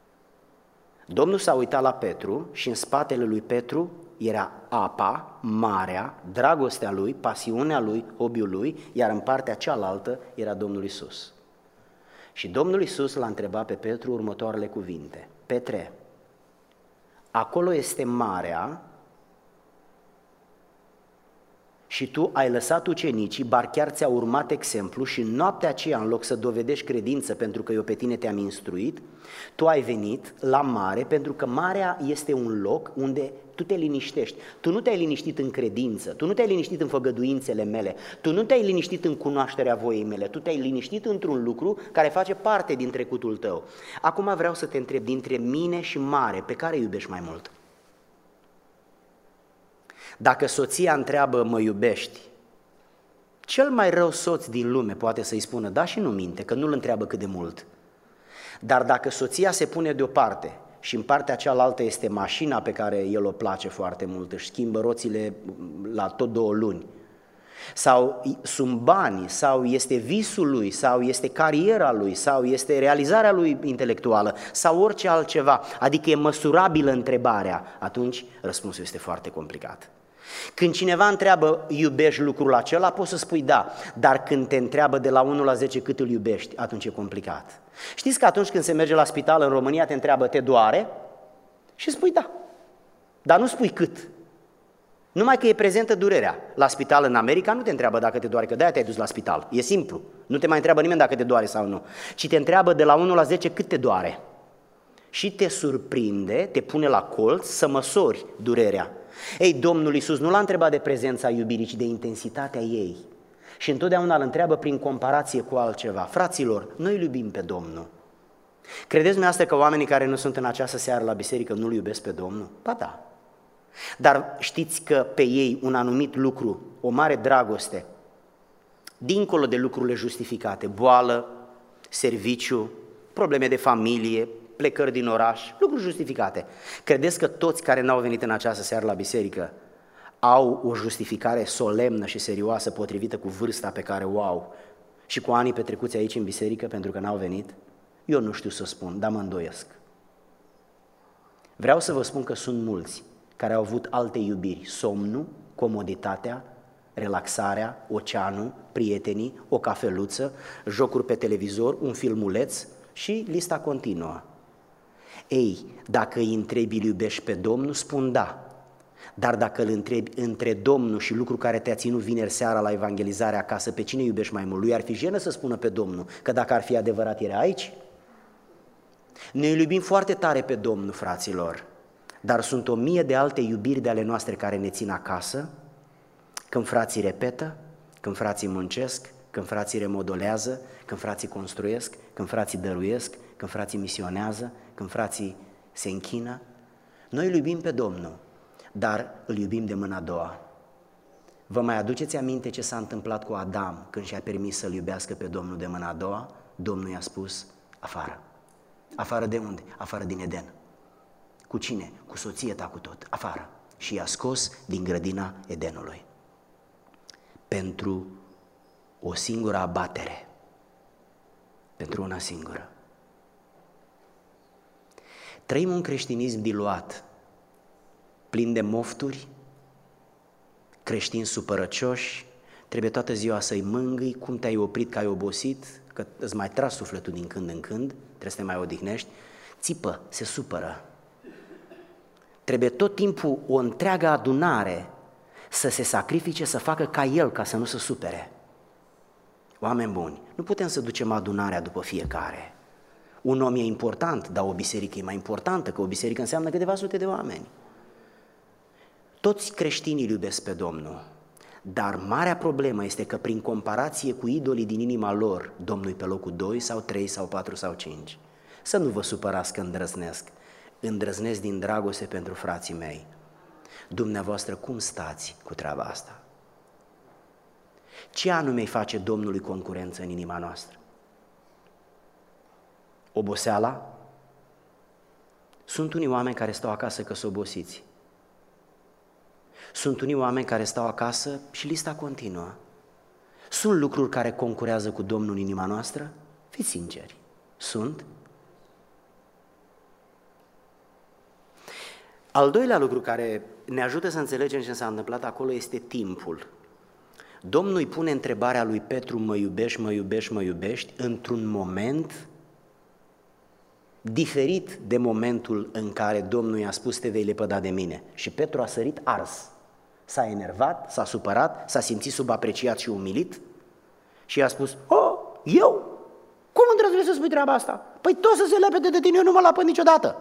Domnul s-a uitat la Petru și în spatele lui Petru era apa, marea, dragostea lui, pasiunea lui, hobby-ul lui, iar în partea cealaltă era Domnul Iisus. Și Domnul Iisus l-a întrebat pe Petru următoarele cuvinte: Petre, acolo este marea, și și tu ai lăsat ucenicii, bar chiar ți-a urmat exemplu și noaptea aceea, în loc să dovedești credință pentru că eu pe tine te-am instruit, tu ai venit la mare pentru că marea este un loc unde tu te liniștești. Tu nu te-ai liniștit în credință, tu nu te-ai liniștit în făgăduințele mele, tu nu te-ai liniștit în cunoașterea voiei mele, tu te-ai liniștit într-un lucru care face parte din trecutul tău. Acum vreau să te întreb, dintre mine și mare, pe care iubești mai mult? Dacă soția întreabă, mă iubești? Cel mai rău soț din lume poate să-i spună da și nu minte, că nu-l întreabă cât de mult. Dar dacă soția se pune deoparte și în partea cealaltă este mașina pe care el o place foarte mult, își schimbă roțile la tot două luni, sau sunt banii, sau este visul lui, sau este cariera lui, sau este realizarea lui intelectuală, sau orice altceva, adică e măsurabilă întrebarea, atunci răspunsul este foarte complicat. Când cineva întreabă, iubești lucrul acela, poți să spui da, dar când te întreabă de la unu la zece cât îl iubești, atunci e complicat. Știți că atunci când se merge la spital în România, te întreabă, te doare? Și spui da, dar nu spui cât. Numai că e prezentă durerea. La spital în America nu te întreabă dacă te doare, că de-aia te-ai dus la spital. E simplu, nu te mai întreabă nimeni dacă te doare sau nu, ci te întreabă de la unu la zece cât te doare. Și te surprinde, te pune la colț să măsori durerea. Ei, Domnul Iisus nu l-a întrebat de prezența iubirii, ci de intensitatea ei. Și întotdeauna îl întreabă prin comparație cu altceva. Fraților, noi îl iubim pe Domnul. Credeți dumneavoastră că oamenii care nu sunt în această seară la biserică nu-L iubesc pe Domnul? Ba da. Dar știți că pe ei un anumit lucru, o mare dragoste, dincolo de lucrurile justificate, boală, serviciu, probleme de familie, plecări din oraș, lucruri justificate. Credeți că toți care n-au venit în această seară la biserică au o justificare solemnă și serioasă potrivită cu vârsta pe care o au și cu anii petrecuți aici în biserică pentru că n-au venit? Eu nu știu să spun, dar mă îndoiesc. Vreau să vă spun că sunt mulți care au avut alte iubiri, somnul, comoditatea, relaxarea, oceanul, prietenii, o cafeluță, jocuri pe televizor, un filmuleț și lista continuă. Ei, dacă îi întrebi, îl iubești pe Domnul, spun da. Dar dacă îl întrebi între Domnul și lucru care te-a ținut vineri seara la evangelizare acasă, pe cine iubești mai mult? Lui ar fi jenă să spună pe Domnul, că dacă ar fi adevărat era aici. Noi îl iubim foarte tare pe Domnul, fraților, dar sunt o mie de alte iubiri de ale noastre care ne țin acasă, când frații repetă, când frații muncesc, când frații remodolează, când frații construiesc, când frații dăruiesc, când frații misionează, când frații se închină. Noi îl iubim pe Domnul, dar îl iubim de mâna a doua. Vă mai aduceți aminte ce s-a întâmplat cu Adam când și-a permis să-L iubească pe Domnul de mâna a doua? Domnul i-a spus, afară. Afară de unde? Afară din Eden. Cu cine? Cu soție ta, cu tot. Afară. Și i-a scos din grădina Edenului. Pentru o singură abatere. Pentru una singură. Trăim un creștinism diluat, plin de mofturi, creștini supărăcioși, trebuie toată ziua să-i mângâi, cum te-ai oprit că ai obosit, că îți mai tragi sufletul din când în când, trebuie să te mai odihnești, țipă, se supără. Trebuie tot timpul o întreagă adunare să se sacrifice, să facă ca el, ca să nu se supere. Oameni buni, nu putem să ducem adunarea după fiecare. Un om e important, dar o biserică e mai importantă, că o biserică înseamnă câteva sute de oameni. Toți creștinii îl iubesc pe Domnul, dar marea problemă este că prin comparație cu idolii din inima lor, Domnul e pe locul doi sau trei sau patru sau cinci. Să nu vă supărați că îndrăznesc, îndrăznesc din dragoste pentru frații mei. Dumneavoastră cum stați cu treaba asta? Ce anume îi face Domnului concurență în inima noastră? Oboseala? Sunt unii oameni care stau acasă că sunt obosiți. Sunt unii oameni care stau acasă și lista continuă. Sunt lucruri care concurează cu Domnul în inima noastră? Fiți sinceri. Sunt? Al doilea lucru care ne ajută să înțelegem ce s-a întâmplat acolo este timpul. Domnul îi pune întrebarea lui Petru, mă iubești, mă iubești, mă iubești, într-un moment diferit de momentul în care Domnul i-a spus te vei lepăda de mine. Și Petru a sărit ars. S-a enervat, s-a supărat, s-a simțit subapreciat și umilit și i-a spus: "Oh, eu? Cum îndrăznești să spui treaba asta? Păi tot să se lepede de tine, eu nu mă lapăd niciodată."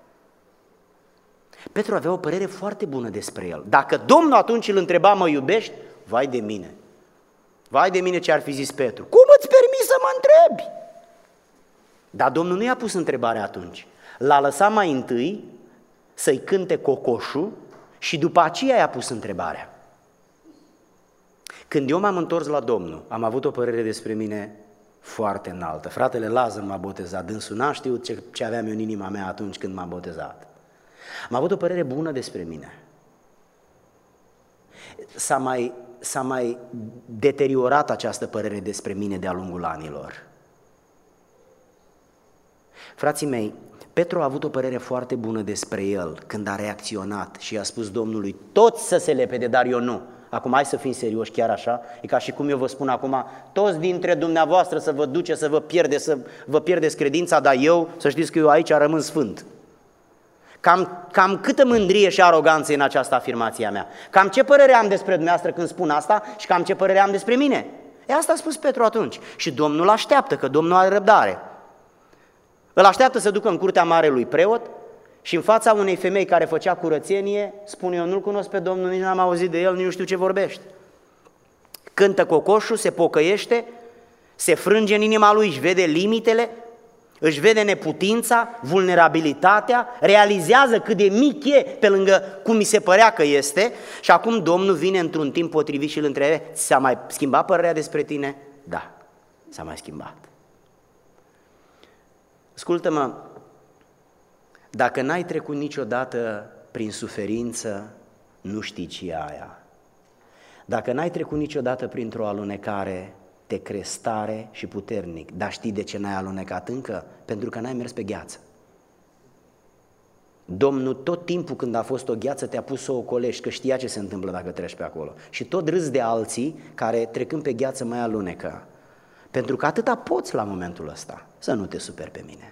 Petru avea o părere foarte bună despre el. Dacă Domnul atunci îl întreba: "Mă iubești?" Vai de mine! Vai de mine ce ar fi zis Petru! Cum îți permiți să mă întrebi? Dar Domnul nu i-a pus întrebarea atunci. L-a lăsat mai întâi să-i cânte cocoșul și după aceea i-a pus întrebarea. Când eu m-am întors la Domnul, am avut o părere despre mine foarte înaltă. Fratele Lazar m-a botezat, dânsul n-a știut ce, ce aveam eu în inima mea atunci când m-am botezat. Am avut o părere bună despre mine. S-a mai, s-a mai deteriorat această părere despre mine de-a lungul anilor. Frații mei, Petru a avut o părere foarte bună despre el când a reacționat și i-a spus Domnului: "Toți să se lepede, dar eu nu." Acum hai să fim serioși, chiar așa? E ca și cum eu vă spun acum: toți dintre dumneavoastră să vă duce, să vă pierde, să vă pierdeți credința, dar eu, să știți că eu aici rămân sfânt. Cam, cam câtă mândrie și aroganță în această afirmație a mea. Cam ce părere am despre dumneavoastră când spun asta și cam ce părere am despre mine. E asta a spus Petru atunci. Și Domnul așteaptă, că Domnul are răbdare. Îl așteaptă să ducă în curtea marelui preot și în fața unei femei care făcea curățenie spune: "Eu nu-L cunosc pe Domnul, nici n-am auzit de El, nici nu știu ce vorbește." Cântă cocoșul, se pocăiește, se frânge în inima lui, își vede limitele, își vede neputința, vulnerabilitatea, realizează cât de mic e pe lângă cum mi se părea că este și acum Domnul vine într-un timp potrivit și îl întrebe: "S-a mai schimbat părerea despre tine?" "Da, s-a mai schimbat." Ascultă-mă, dacă n-ai trecut niciodată prin suferință, nu știi ce e aia. Dacă n-ai trecut niciodată printr-o alunecare, te crezi tare și puternic, dar știi de ce n-ai alunecat încă? Pentru că n-ai mers pe gheață. Domnul tot timpul când a fost o gheață te-a pus să o ocolești, că știa ce se întâmplă dacă treci pe acolo. Și tot râzi de alții care trecând pe gheață mai alunecă. Pentru că atâta poți la momentul ăsta, să nu te superi pe mine.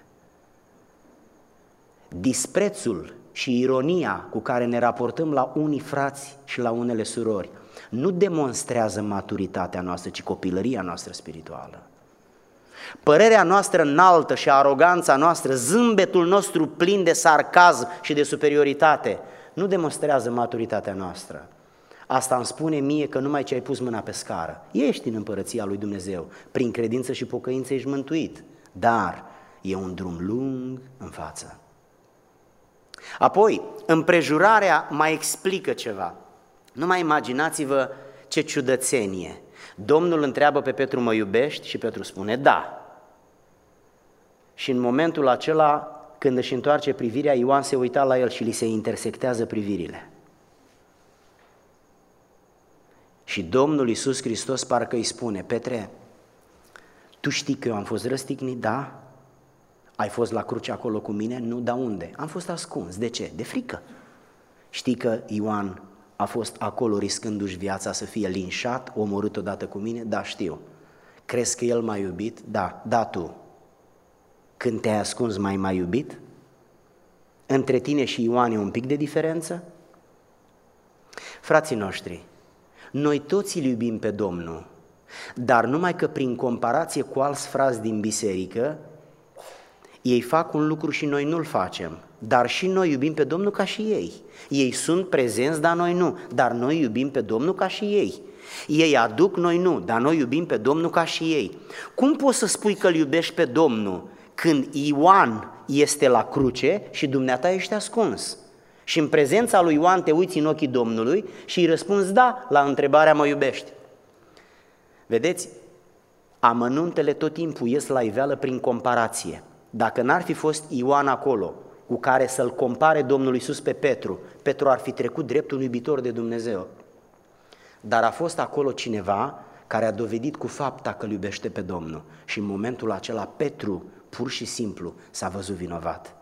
Disprețul și ironia cu care ne raportăm la unii frați și la unele surori nu demonstrează maturitatea noastră, ci copilăria noastră spirituală. Părerea noastră înaltă și aroganța noastră, zâmbetul nostru plin de sarcasm și de superioritate, nu demonstrează maturitatea noastră. Asta îmi spune mie că numai ce ai pus mâna pe scară, ești în împărăția lui Dumnezeu, prin credință și pocăință ești mântuit, dar e un drum lung în față. Apoi, împrejurarea mai explică ceva. Numai imaginați-vă ce ciudățenie. Domnul întreabă pe Petru: "Mă iubești?" Și Petru spune: "Da." Și în momentul acela, când își întoarce privirea, Ioan se uita la el și li se intersectează privirile. Și Domnul Iisus Hristos parcă îi spune: "Petre, tu știi că eu am fost răstignit, da? Ai fost la cruce acolo cu mine? Nu, dar unde? Am fost ascuns. De ce? De frică. Știi că Ioan a fost acolo riscându-și viața să fie linșat, omorât odată cu mine? Da, știu. Crezi că el m-a iubit? Da, da tu. Când te-ai ascuns, mai m-ai iubit? Între tine și Ioan e un pic de diferență?" Frații noștri, noi toți îl iubim pe Domnul, dar numai că prin comparație cu alți frați din biserică, ei fac un lucru și noi nu-l facem, dar și noi iubim pe Domnul ca și ei. Ei sunt prezenți, dar noi nu, dar noi iubim pe Domnul ca și ei. Ei aduc, noi nu, dar noi iubim pe Domnul ca și ei. Cum poți să spui că îl iubești pe Domnul când Ioan este la cruce și dumneata ești ascuns? Și în prezența lui Ioan te uiți în ochii Domnului și îi răspunzi da la întrebarea: "Mă iubești?" Vedeți, amănuntele tot timpul ies la iveală prin comparație. Dacă n-ar fi fost Ioan acolo cu care să-l compare Domnul Iisus pe Petru, Petru ar fi trecut drept un iubitor de Dumnezeu. Dar a fost acolo cineva care a dovedit cu fapta că îl iubește pe Domnul și în momentul acela Petru pur și simplu s-a văzut vinovat.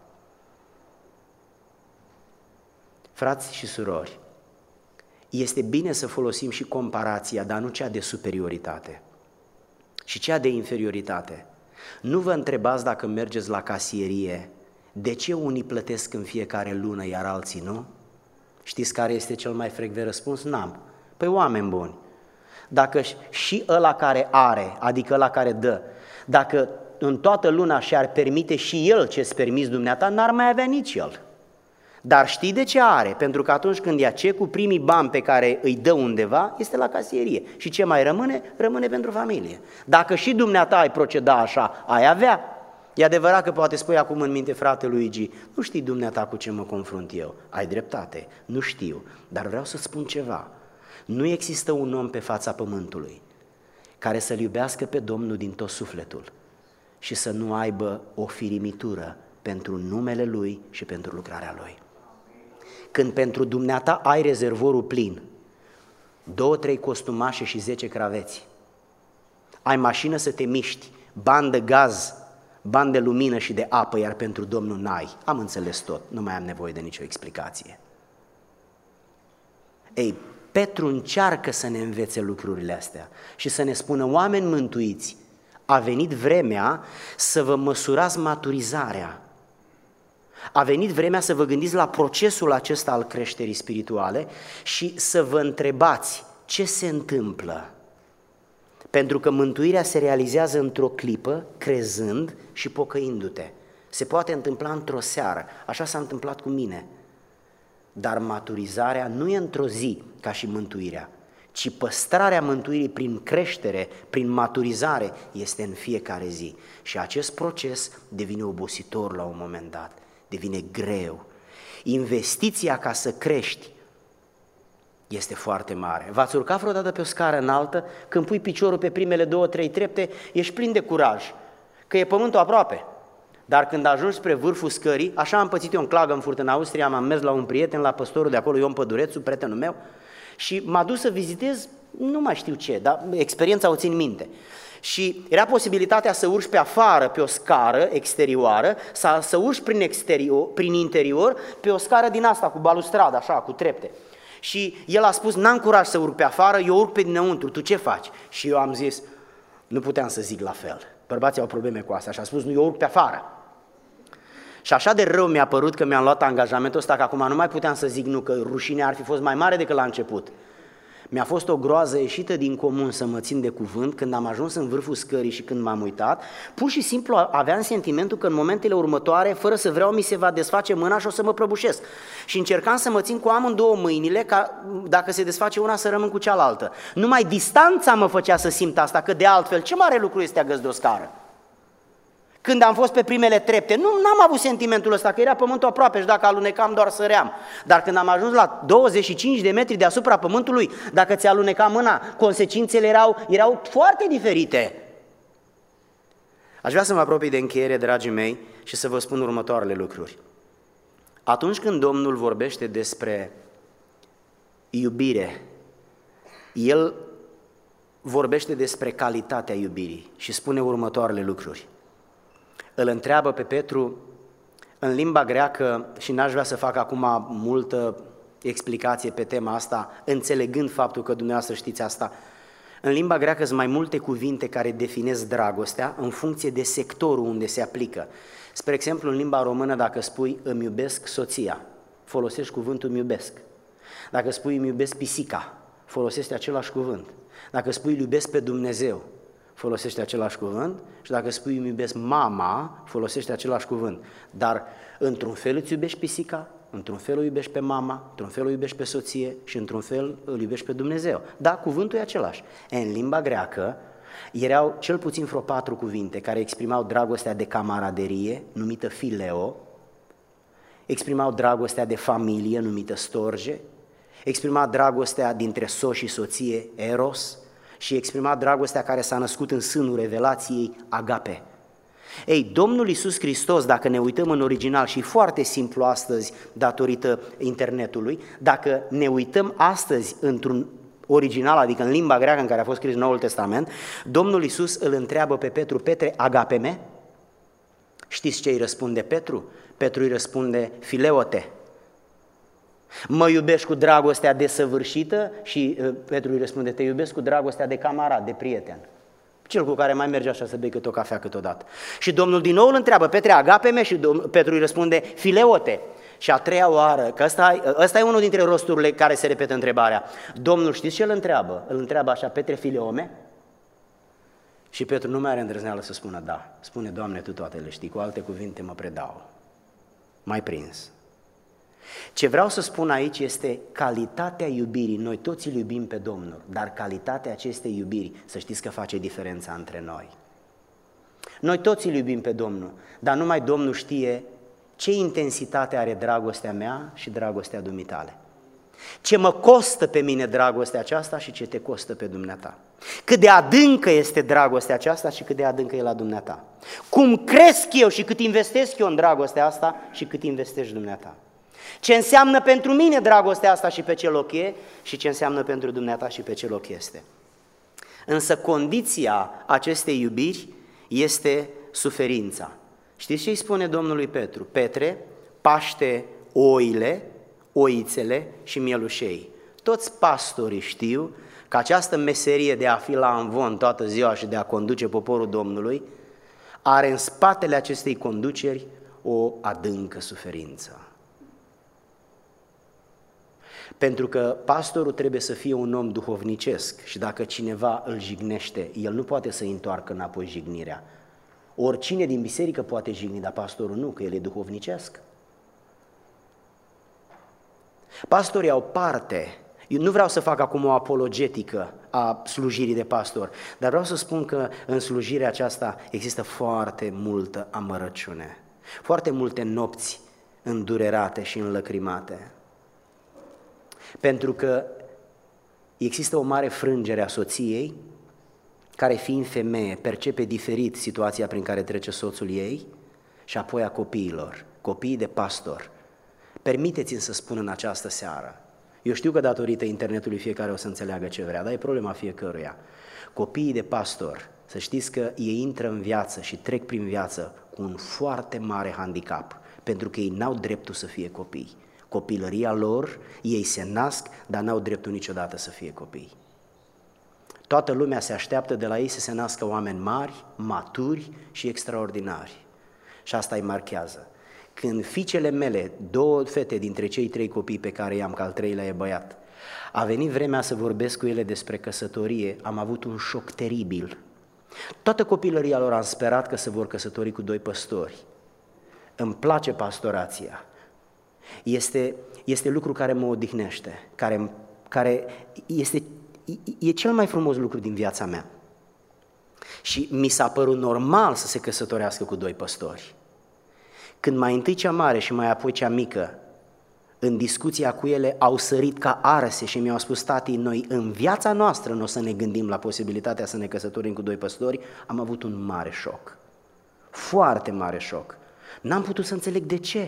Frați și surori, este bine să folosim și comparația, dar nu cea de superioritate și cea de inferioritate. Nu vă întrebați dacă mergeți la casierie de ce unii plătesc în fiecare lună, iar alții nu? Știți care este cel mai frecvent răspuns? N-am. Păi oameni buni, dacă și ăla care are, adică ăla care dă, dacă în toată luna și-ar permite și el ce-ți permiți dumneata, n-ar mai avea nici el. Dar știi de ce are? Pentru că atunci când ia cecul, primii bani pe care îi dă undeva este la casierie. Și ce mai rămâne? Rămâne pentru familie. Dacă și dumneata ai proceda așa, ai avea. E adevărat că poate spui acum în minte, frate Luigi, nu știi dumneata cu ce mă confrunt eu. Ai dreptate, nu știu, dar vreau să spun ceva. Nu există un om pe fața pământului care să-L iubească pe Domnul din tot sufletul și să nu aibă o firimitură pentru numele Lui și pentru lucrarea Lui. Când pentru dumneata ai rezervorul plin, două, trei costumașe și zece craveți, ai mașină să te miști, bani de gaz, bani de lumină și de apă, iar pentru Domnul n-ai, am înțeles tot, nu mai am nevoie de nicio explicație. Ei, Petru încearcă să ne învețe lucrurile astea și să ne spună, oameni mântuiți, a venit vremea să vă măsurați maturizarea. A venit vremea să vă gândiți la procesul acesta al creșterii spirituale și să vă întrebați ce se întâmplă. Pentru că mântuirea se realizează într-o clipă, crezând și pocăindu-te. Se poate întâmpla într-o seară, așa s-a întâmplat cu mine. Dar maturizarea nu e într-o zi ca și mântuirea, ci păstrarea mântuirii prin creștere, prin maturizare, este în fiecare zi. Și acest proces devine obositor la un moment dat, devine greu. Investiția ca să crești este foarte mare. V-ați urcat vreodată pe o scară înaltă, când pui piciorul pe primele două, trei trepte, ești plin de curaj, că e pământul aproape. Dar când ajungi spre vârful scării, așa am pățit eu în Klagenfurt, în Austria, am mers la un prieten, la păstorul de acolo, Ion Pădurețu, prietenul meu, și m-a dus să vizitez, nu mai știu ce, dar experiența o țin minte. Și era posibilitatea să urci pe afară, pe o scară exterioară, sau să urci prin, exterior, prin interior, pe o scară din asta, cu balustradă, așa, cu trepte. Și el a spus, n-am curaj să urc pe afară, eu urc pe dinăuntru, tu ce faci? Și eu am zis, nu puteam să zic la fel. Bărbații au probleme cu asta și a spus, nu, eu urc pe afară. Și așa de rău mi-a părut că mi-am luat angajamentul ăsta, că acum nu mai puteam să zic nu, că rușinea ar fi fost mai mare decât la început. Mi-a fost o groază ieșită din comun să mă țin de cuvânt când am ajuns în vârful scării și când m-am uitat, pur și simplu aveam sentimentul că în momentele următoare, fără să vreau, mi se va desface mâna și o să mă prăbușesc. Și încercam să mă țin cu amândouă mâinile, ca dacă se desface una să rămân cu cealaltă. Numai distanța mă făcea să simt asta, că de altfel ce mare lucru este a găsi de o scară. Când am fost pe primele trepte, nu am avut sentimentul ăsta, că era pământul aproape și dacă alunecam doar săream. Dar când am ajuns la douăzeci și cinci de metri deasupra pământului, dacă ți aluneca mâna, consecințele erau, erau foarte diferite. Aș vrea să mă apropii de încheiere, dragii mei, și să vă spun următoarele lucruri. Atunci când Domnul vorbește despre iubire, El vorbește despre calitatea iubirii și spune următoarele lucruri. Îl întreabă pe Petru în limba greacă, și n-aș vrea să fac acum multă explicație pe tema asta, înțelegând faptul că dumneavoastră știți asta. În limba greacă sunt mai multe cuvinte care definesc dragostea în funcție de sectorul unde se aplică. Spre exemplu, în limba română, dacă spui îmi iubesc soția, folosești cuvântul îmi iubesc. Dacă spui îmi iubesc pisica, folosești același cuvânt. Dacă spui îl iubesc pe Dumnezeu, folosește același cuvânt, și dacă spui îmi iubesc mama, folosește același cuvânt. Dar într-un fel îți iubești pisica, într-un fel o iubești pe mama, într-un fel o iubești pe soție și într-un fel îl iubești pe Dumnezeu. Da, cuvântul e același. În limba greacă erau cel puțin vreo patru cuvinte care exprimau dragostea de camaraderie, numită phileo, exprimau dragostea de familie, numită storge, exprima dragostea dintre soț și soție, eros, și exprima dragostea care s-a născut în sânul revelației, agape. Ei, Domnul Iisus Hristos, dacă ne uităm în original, și foarte simplu astăzi datorită internetului, dacă ne uităm astăzi într-un original, adică în limba greacă în care a fost scris Noul Testament, Domnul Iisus îl întreabă pe Petru, Petre, agape-me? Știți ce îi răspunde Petru? Petru îi răspunde, fileote. Mă iubești cu dragostea desăvârșită? Și Petru îi răspunde, te iubesc cu dragostea de camarad, de prieten. Cel cu care mai merge așa să bei cât o cafea câteodată. Și Domnul din nou îl întreabă, Petre, agape-me? Și Petru îi răspunde, fileote. Și a treia oară, că ăsta, ăsta e unul dintre rosturile care se repetă întrebarea. Domnul, știți ce îl întreabă? Îl întreabă așa, Petre, file ome? Și Petru nu mai are îndrăzneală să spună da. Spune, Doamne, Tu toate le știi, cu alte cuvinte mă predau. Mai prins. Ce vreau să spun aici este calitatea iubirii. Noi toți îl iubim pe Domnul, dar calitatea acestei iubiri, să știți că face diferența între noi. Noi toți îl iubim pe Domnul, dar numai Domnul știe ce intensitate are dragostea mea și dragostea dumitale. Ce mă costă pe mine dragostea aceasta și ce te costă pe dumneata. Cât de adâncă este dragostea aceasta și cât de adâncă e la dumneata. Cum cresc eu și cât investesc eu în dragostea asta și cât investești dumneata. Ce înseamnă pentru mine dragostea asta și pe ce loc e și ce înseamnă pentru dumneata și pe ce loc este. Însă condiția acestei iubiri este suferința. Știți ce îi spune Domnului Petru? Petre, paște oile, oițele și mielușei. Toți pastorii știu că această meserie de a fi la amvon toată ziua și de a conduce poporul Domnului are în spatele acestei conduceri o adâncă suferință. Pentru că pastorul trebuie să fie un om duhovnicesc și dacă cineva îl jignește, el nu poate să întoarcă înapoi jignirea. Oricine din biserică poate jigni, dar pastorul nu, că el e duhovnicesc. Pastorii au parte. Eu nu vreau să fac acum o apologetică a slujirii de pastor, dar vreau să spun că în slujirea aceasta există foarte multă amărăciune, foarte multe nopți îndurerate și înlăcrimate. Pentru că există o mare frângere a soției, care fiind femeie percepe diferit situația prin care trece soțul ei, și apoi a copiilor, copiii de pastor. Permiteți-mi să spun în această seară, eu știu că datorită internetului fiecare o să înțeleagă ce vrea, dar e problema fiecăruia. Copiii de pastor, să știți că ei intră în viață și trec prin viață cu un foarte mare handicap, pentru că ei n-au dreptul să fie copii. Copilăria lor, ei se nasc, dar n-au dreptul niciodată să fie copii. Toată lumea se așteaptă de la ei să se nască oameni mari, maturi și extraordinari. Și asta îi marchează. Când fiicele mele, două fete dintre cei trei copii pe care i-am, că al treilea e băiat, a venit vremea să vorbesc cu ele despre căsătorie, am avut un șoc teribil. Toată copilăria lor am sperat că se vor căsători cu doi păstori. Îmi place pastorația. Este, este lucru care mă odihnește, care, care este, e cel mai frumos lucru din viața mea. Și mi s-a părut normal să se căsătorească cu doi păstori. Când mai întâi cea mare și mai apoi cea mică, în discuția cu ele, au sărit ca arse și mi-au spus: tati, noi în viața noastră nu o să ne gândim la posibilitatea să ne căsătorim cu doi păstori. Am avut un mare șoc, foarte mare șoc. N-am putut să înțeleg de ce.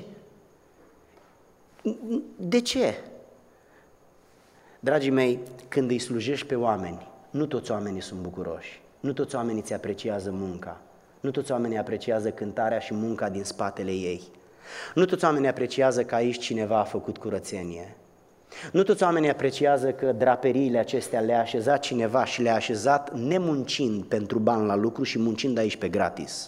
De ce? Dragii mei, când îi slujești pe oameni, nu toți oamenii sunt bucuroși, nu toți oamenii îți apreciază munca, nu toți oamenii apreciază cântarea și munca din spatele ei, nu toți oamenii apreciază că aici cineva a făcut curățenie, nu toți oamenii apreciază că draperiile acestea le-a așezat cineva și le-a așezat nemuncind pentru bani la lucru și muncind aici pe gratis.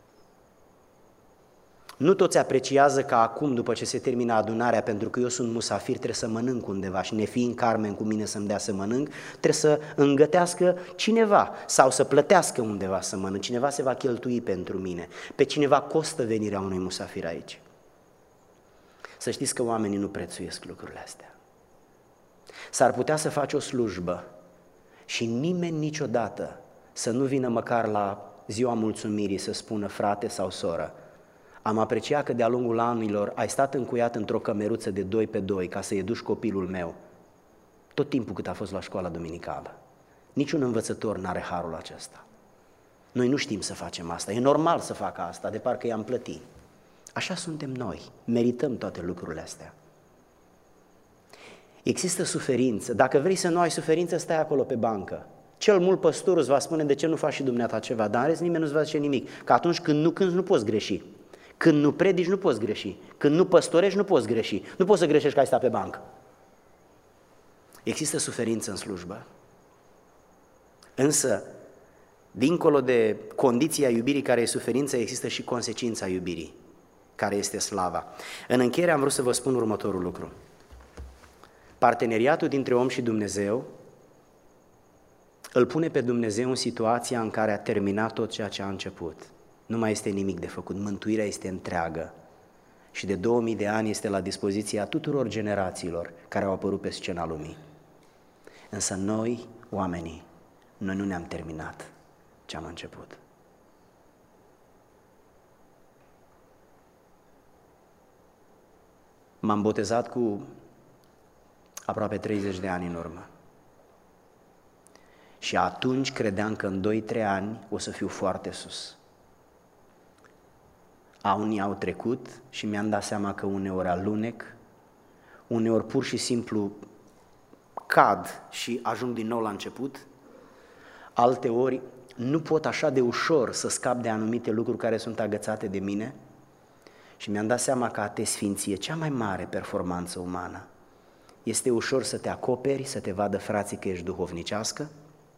Nu toți apreciază că acum, după ce se termină adunarea, pentru că eu sunt musafir, trebuie să mănânc undeva și nefiind Carmen cu mine să-mi dea să mănânc, trebuie să îngătească cineva sau să plătească undeva să mănânc. Cineva se va cheltui pentru mine. Pe cineva costă venirea unui musafir aici. Să știți că oamenii nu prețuiesc lucrurile astea. S-ar putea să faci o slujbă și nimeni niciodată să nu vină măcar la ziua mulțumirii să spună: frate sau soră, am apreciat că de-a lungul anilor ai stat încuiat într-o cămeruță de doi pe doi ca să educi copilul meu tot timpul cât a fost la școala duminicală. Niciun învățător n-are harul acesta. Noi nu știm să facem asta, e normal să facă asta, de parcă i-am plătit. Așa suntem noi, merităm toate lucrurile astea. Există suferință, dacă vrei să nu ai suferință, stai acolo pe bancă. Cel mult păstorul îți va spune: de ce nu faci și dumneata ceva, dar în rest nimeni nu-ți va zice nimic, că atunci când nu cânți nu poți greși. Când nu predici, nu poți greși. Când nu păstorești, nu poți greși. Nu poți să greșești că ai stat pe bancă. Există suferință în slujbă. Însă, dincolo de condiția iubirii care e suferință, există și consecința iubirii. care este slava. În încheiere am vrut să vă spun următorul lucru. Parteneriatul dintre om și Dumnezeu îl pune pe Dumnezeu în situația în care a terminat tot ceea ce a început. Nu mai este nimic de făcut, mântuirea este întreagă și de două mii de ani este la dispoziția tuturor generațiilor care au apărut pe scena lumii. Însă noi, oamenii, noi nu ne-am terminat ce am început. M-am botezat cu aproape treizeci de ani în urmă. Și atunci credeam că în doi trei ani o să fiu foarte sus. Unii au trecut și mi-am dat seama că uneori alunec, uneori pur și simplu cad și ajung din nou la început, alteori nu pot așa de ușor să scap de anumite lucruri care sunt agățate de mine și mi-am dat seama că a te sfinți e cea mai mare performanță umană. Este ușor să te acoperi, să te vadă frații că ești duhovnicească,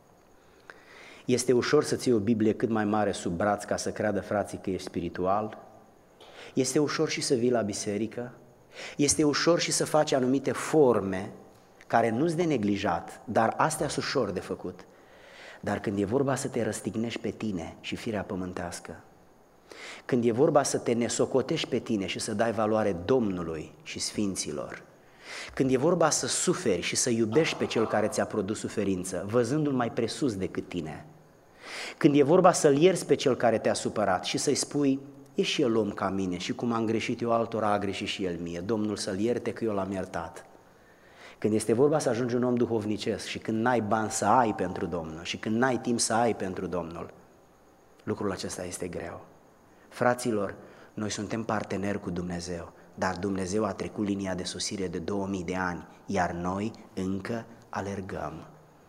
este ușor să ții o Biblie cât mai mare sub braț ca să creadă frații că ești spiritual, este ușor și să vii la biserică, este ușor și să faci anumite forme care nu-s de neglijat, dar astea sunt ușor de făcut. Dar când e vorba să te răstignești pe tine și firea pământească, când e vorba să te nesocotești pe tine și să dai valoare Domnului și Sfinților, când e vorba să suferi și să iubești pe cel care ți-a produs suferință, văzându-l mai presus decât tine, când e vorba să-l ierți pe cel care te-a supărat și să-i spui, e și el om ca mine și cum am greșit eu altora, a greșit și el mie, Domnul să-l ierte că eu l-am iertat. Când este vorba să ajungi un om duhovnicesc și când n-ai bani să ai pentru Domnul și când n-ai timp să ai pentru Domnul, lucrul acesta este greu. Fraților, noi suntem parteneri cu Dumnezeu, dar Dumnezeu a trecut linia de sosire de două mii de ani, iar noi încă alergăm.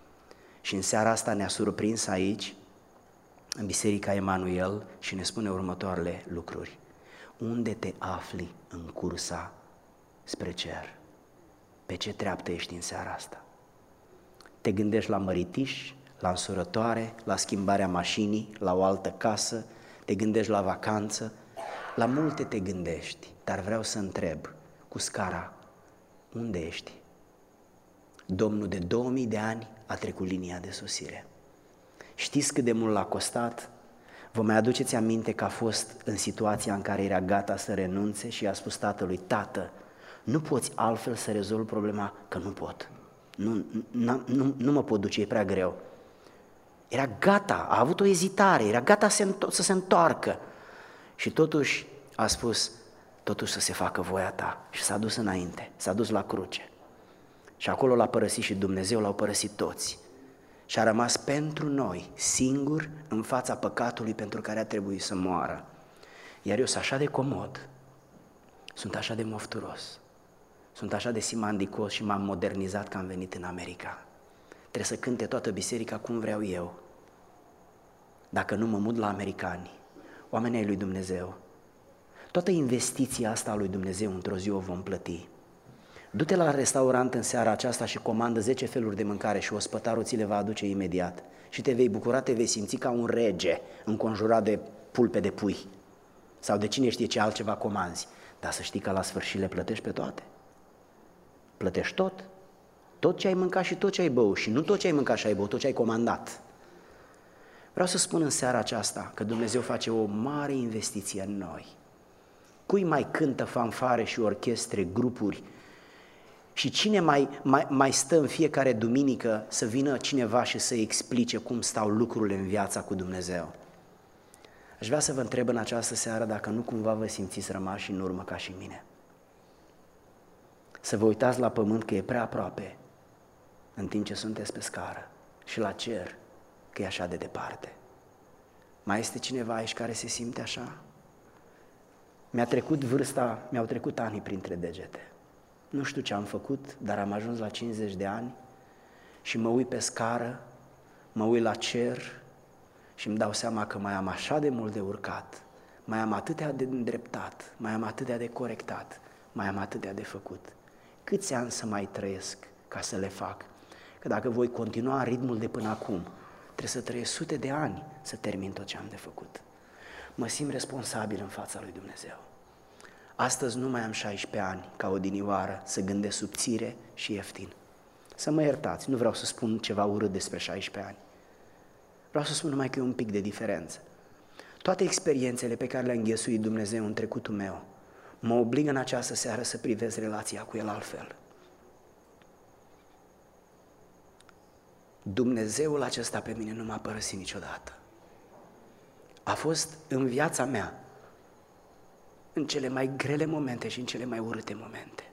Și în seara asta ne-a surprins aici, în Biserica Emanuel, și ne spune următoarele lucruri. Unde te afli în cursa spre cer? Pe ce treaptă ești în seara asta? Te gândești la măritiș, la însurătoare, la schimbarea mașinii, la o altă casă, te gândești la vacanță, la multe te gândești, dar vreau să întreb cu scara, unde ești? Domnul de două mii de ani a trecut linia de sosire. Știți cât de mult l-a costat? Vă mai aduceți aminte că a fost în situația în care era gata să renunțe și i-a spus tatălui, tată, nu poți altfel să rezolvi problema, că nu pot, nu, nu, nu, nu mă pot duce, e prea greu. Era gata, a avut o ezitare, era gata să se, înto- să se întoarcă și totuși a spus, totuși să se facă voia ta și s-a dus înainte, s-a dus la cruce și acolo l-a părăsit și Dumnezeu, l-au părăsit toți și a rămas pentru noi, singur în fața păcatului pentru care a trebuit să moară. Iar eu sunt așa de comod, sunt așa de mofturos, sunt așa de simandicos și m-am modernizat că am venit în America. Trebuie să cânte toată biserica cum vreau eu. Dacă nu mă mut la americani, oamenii ai lui Dumnezeu, toată investiția asta a lui Dumnezeu într-o zi o vom plăti. Du-te la restaurant în seara aceasta și comandă zece feluri de mâncare și ospătarul ți le va aduce imediat și te vei bucura, te vei simți ca un rege înconjurat de pulpe de pui sau de cine știe ce altceva comanzi, dar să știi că la sfârșit le plătești pe toate. Plătești tot, tot ce ai mâncat și tot ce ai băut și nu tot ce ai mâncat și ai băut, tot ce ai comandat. Vreau să spun în seara aceasta că Dumnezeu face o mare investiție în noi. Cui mai cântă fanfare și orchestre, grupuri și cine mai, mai, mai stă în fiecare duminică să vină cineva și să explice cum stau lucrurile în viața cu Dumnezeu? Aș vrea să vă întreb în această seară dacă nu cumva vă simțiți rămași în urmă ca și mine. Să vă uitați la pământ că e prea aproape, în timp ce sunteți pe scară, și la cer că e așa de departe. Mai este cineva aici care se simte așa? Mi-a trecut vârsta, mi-au trecut anii printre degete. Nu știu ce am făcut, dar am ajuns la cincizeci de ani și mă uit pe scară, mă uit la cer și îmi dau seama că mai am așa de mult de urcat, mai am atâtea de îndreptat, mai am atâtea de corectat, mai am atâtea de făcut. Câți ani să mai trăiesc ca să le fac? Că dacă voi continua ritmul de până acum, trebuie să trăiesc sute de ani să termin tot ce am de făcut. Mă simt responsabil în fața lui Dumnezeu. Astăzi nu mai am șaisprezece ani ca odinioară să gândesc subțire și ieftin. Să mă iertați, nu vreau să spun ceva urât despre șaisprezece ani. Vreau să spun numai că e un pic de diferență. Toate experiențele pe care le-a înghesuit Dumnezeu în trecutul meu mă obligă în această seară să privesc relația cu El altfel. Dumnezeul acesta pe mine nu m-a părăsit niciodată. A fost în viața mea, în cele mai grele momente și în cele mai urâte momente.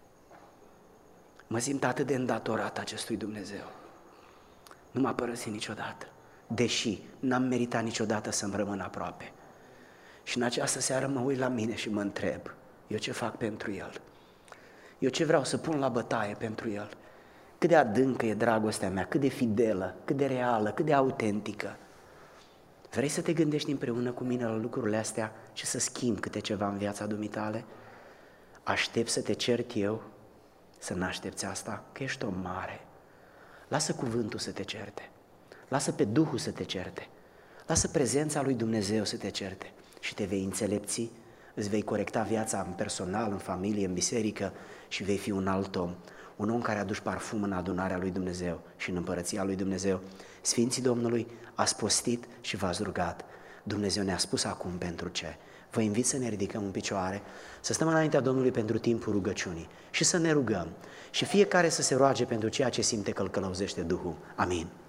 Mă simt atât de îndatorat acestui Dumnezeu. Nu m-a părăsit niciodată, deși n-am meritat niciodată să-mi rămân aproape. Și în această seară mă uit la mine și mă întreb, eu ce fac pentru El? Eu ce vreau să pun la bătaie pentru El? Cât de adâncă e dragostea mea, cât de fidelă, cât de reală, cât de autentică. Vrei să te gândești împreună cu mine la lucrurile astea și să schimbi câte ceva în viața dumitale? Aștept să te cert eu? Să n-aștepți asta? Că ești om mare. Lasă cuvântul să te certe. Lasă pe Duhul să te certe. Lasă prezența lui Dumnezeu să te certe. Și te vei înțelepți, îți vei corecta viața în personal, în familie, în biserică și vei fi un alt om. Un om care aduce parfum în adunarea lui Dumnezeu și în împărăția lui Dumnezeu. Sfinții Domnului ați postit și v-ați rugat. Dumnezeu ne-a spus acum pentru ce. Vă invit să ne ridicăm în picioare, să stăm înaintea Domnului pentru timpul rugăciunii și să ne rugăm. Și fiecare să se roage pentru ceea ce simte că îl călăuzește Duhul. Amin.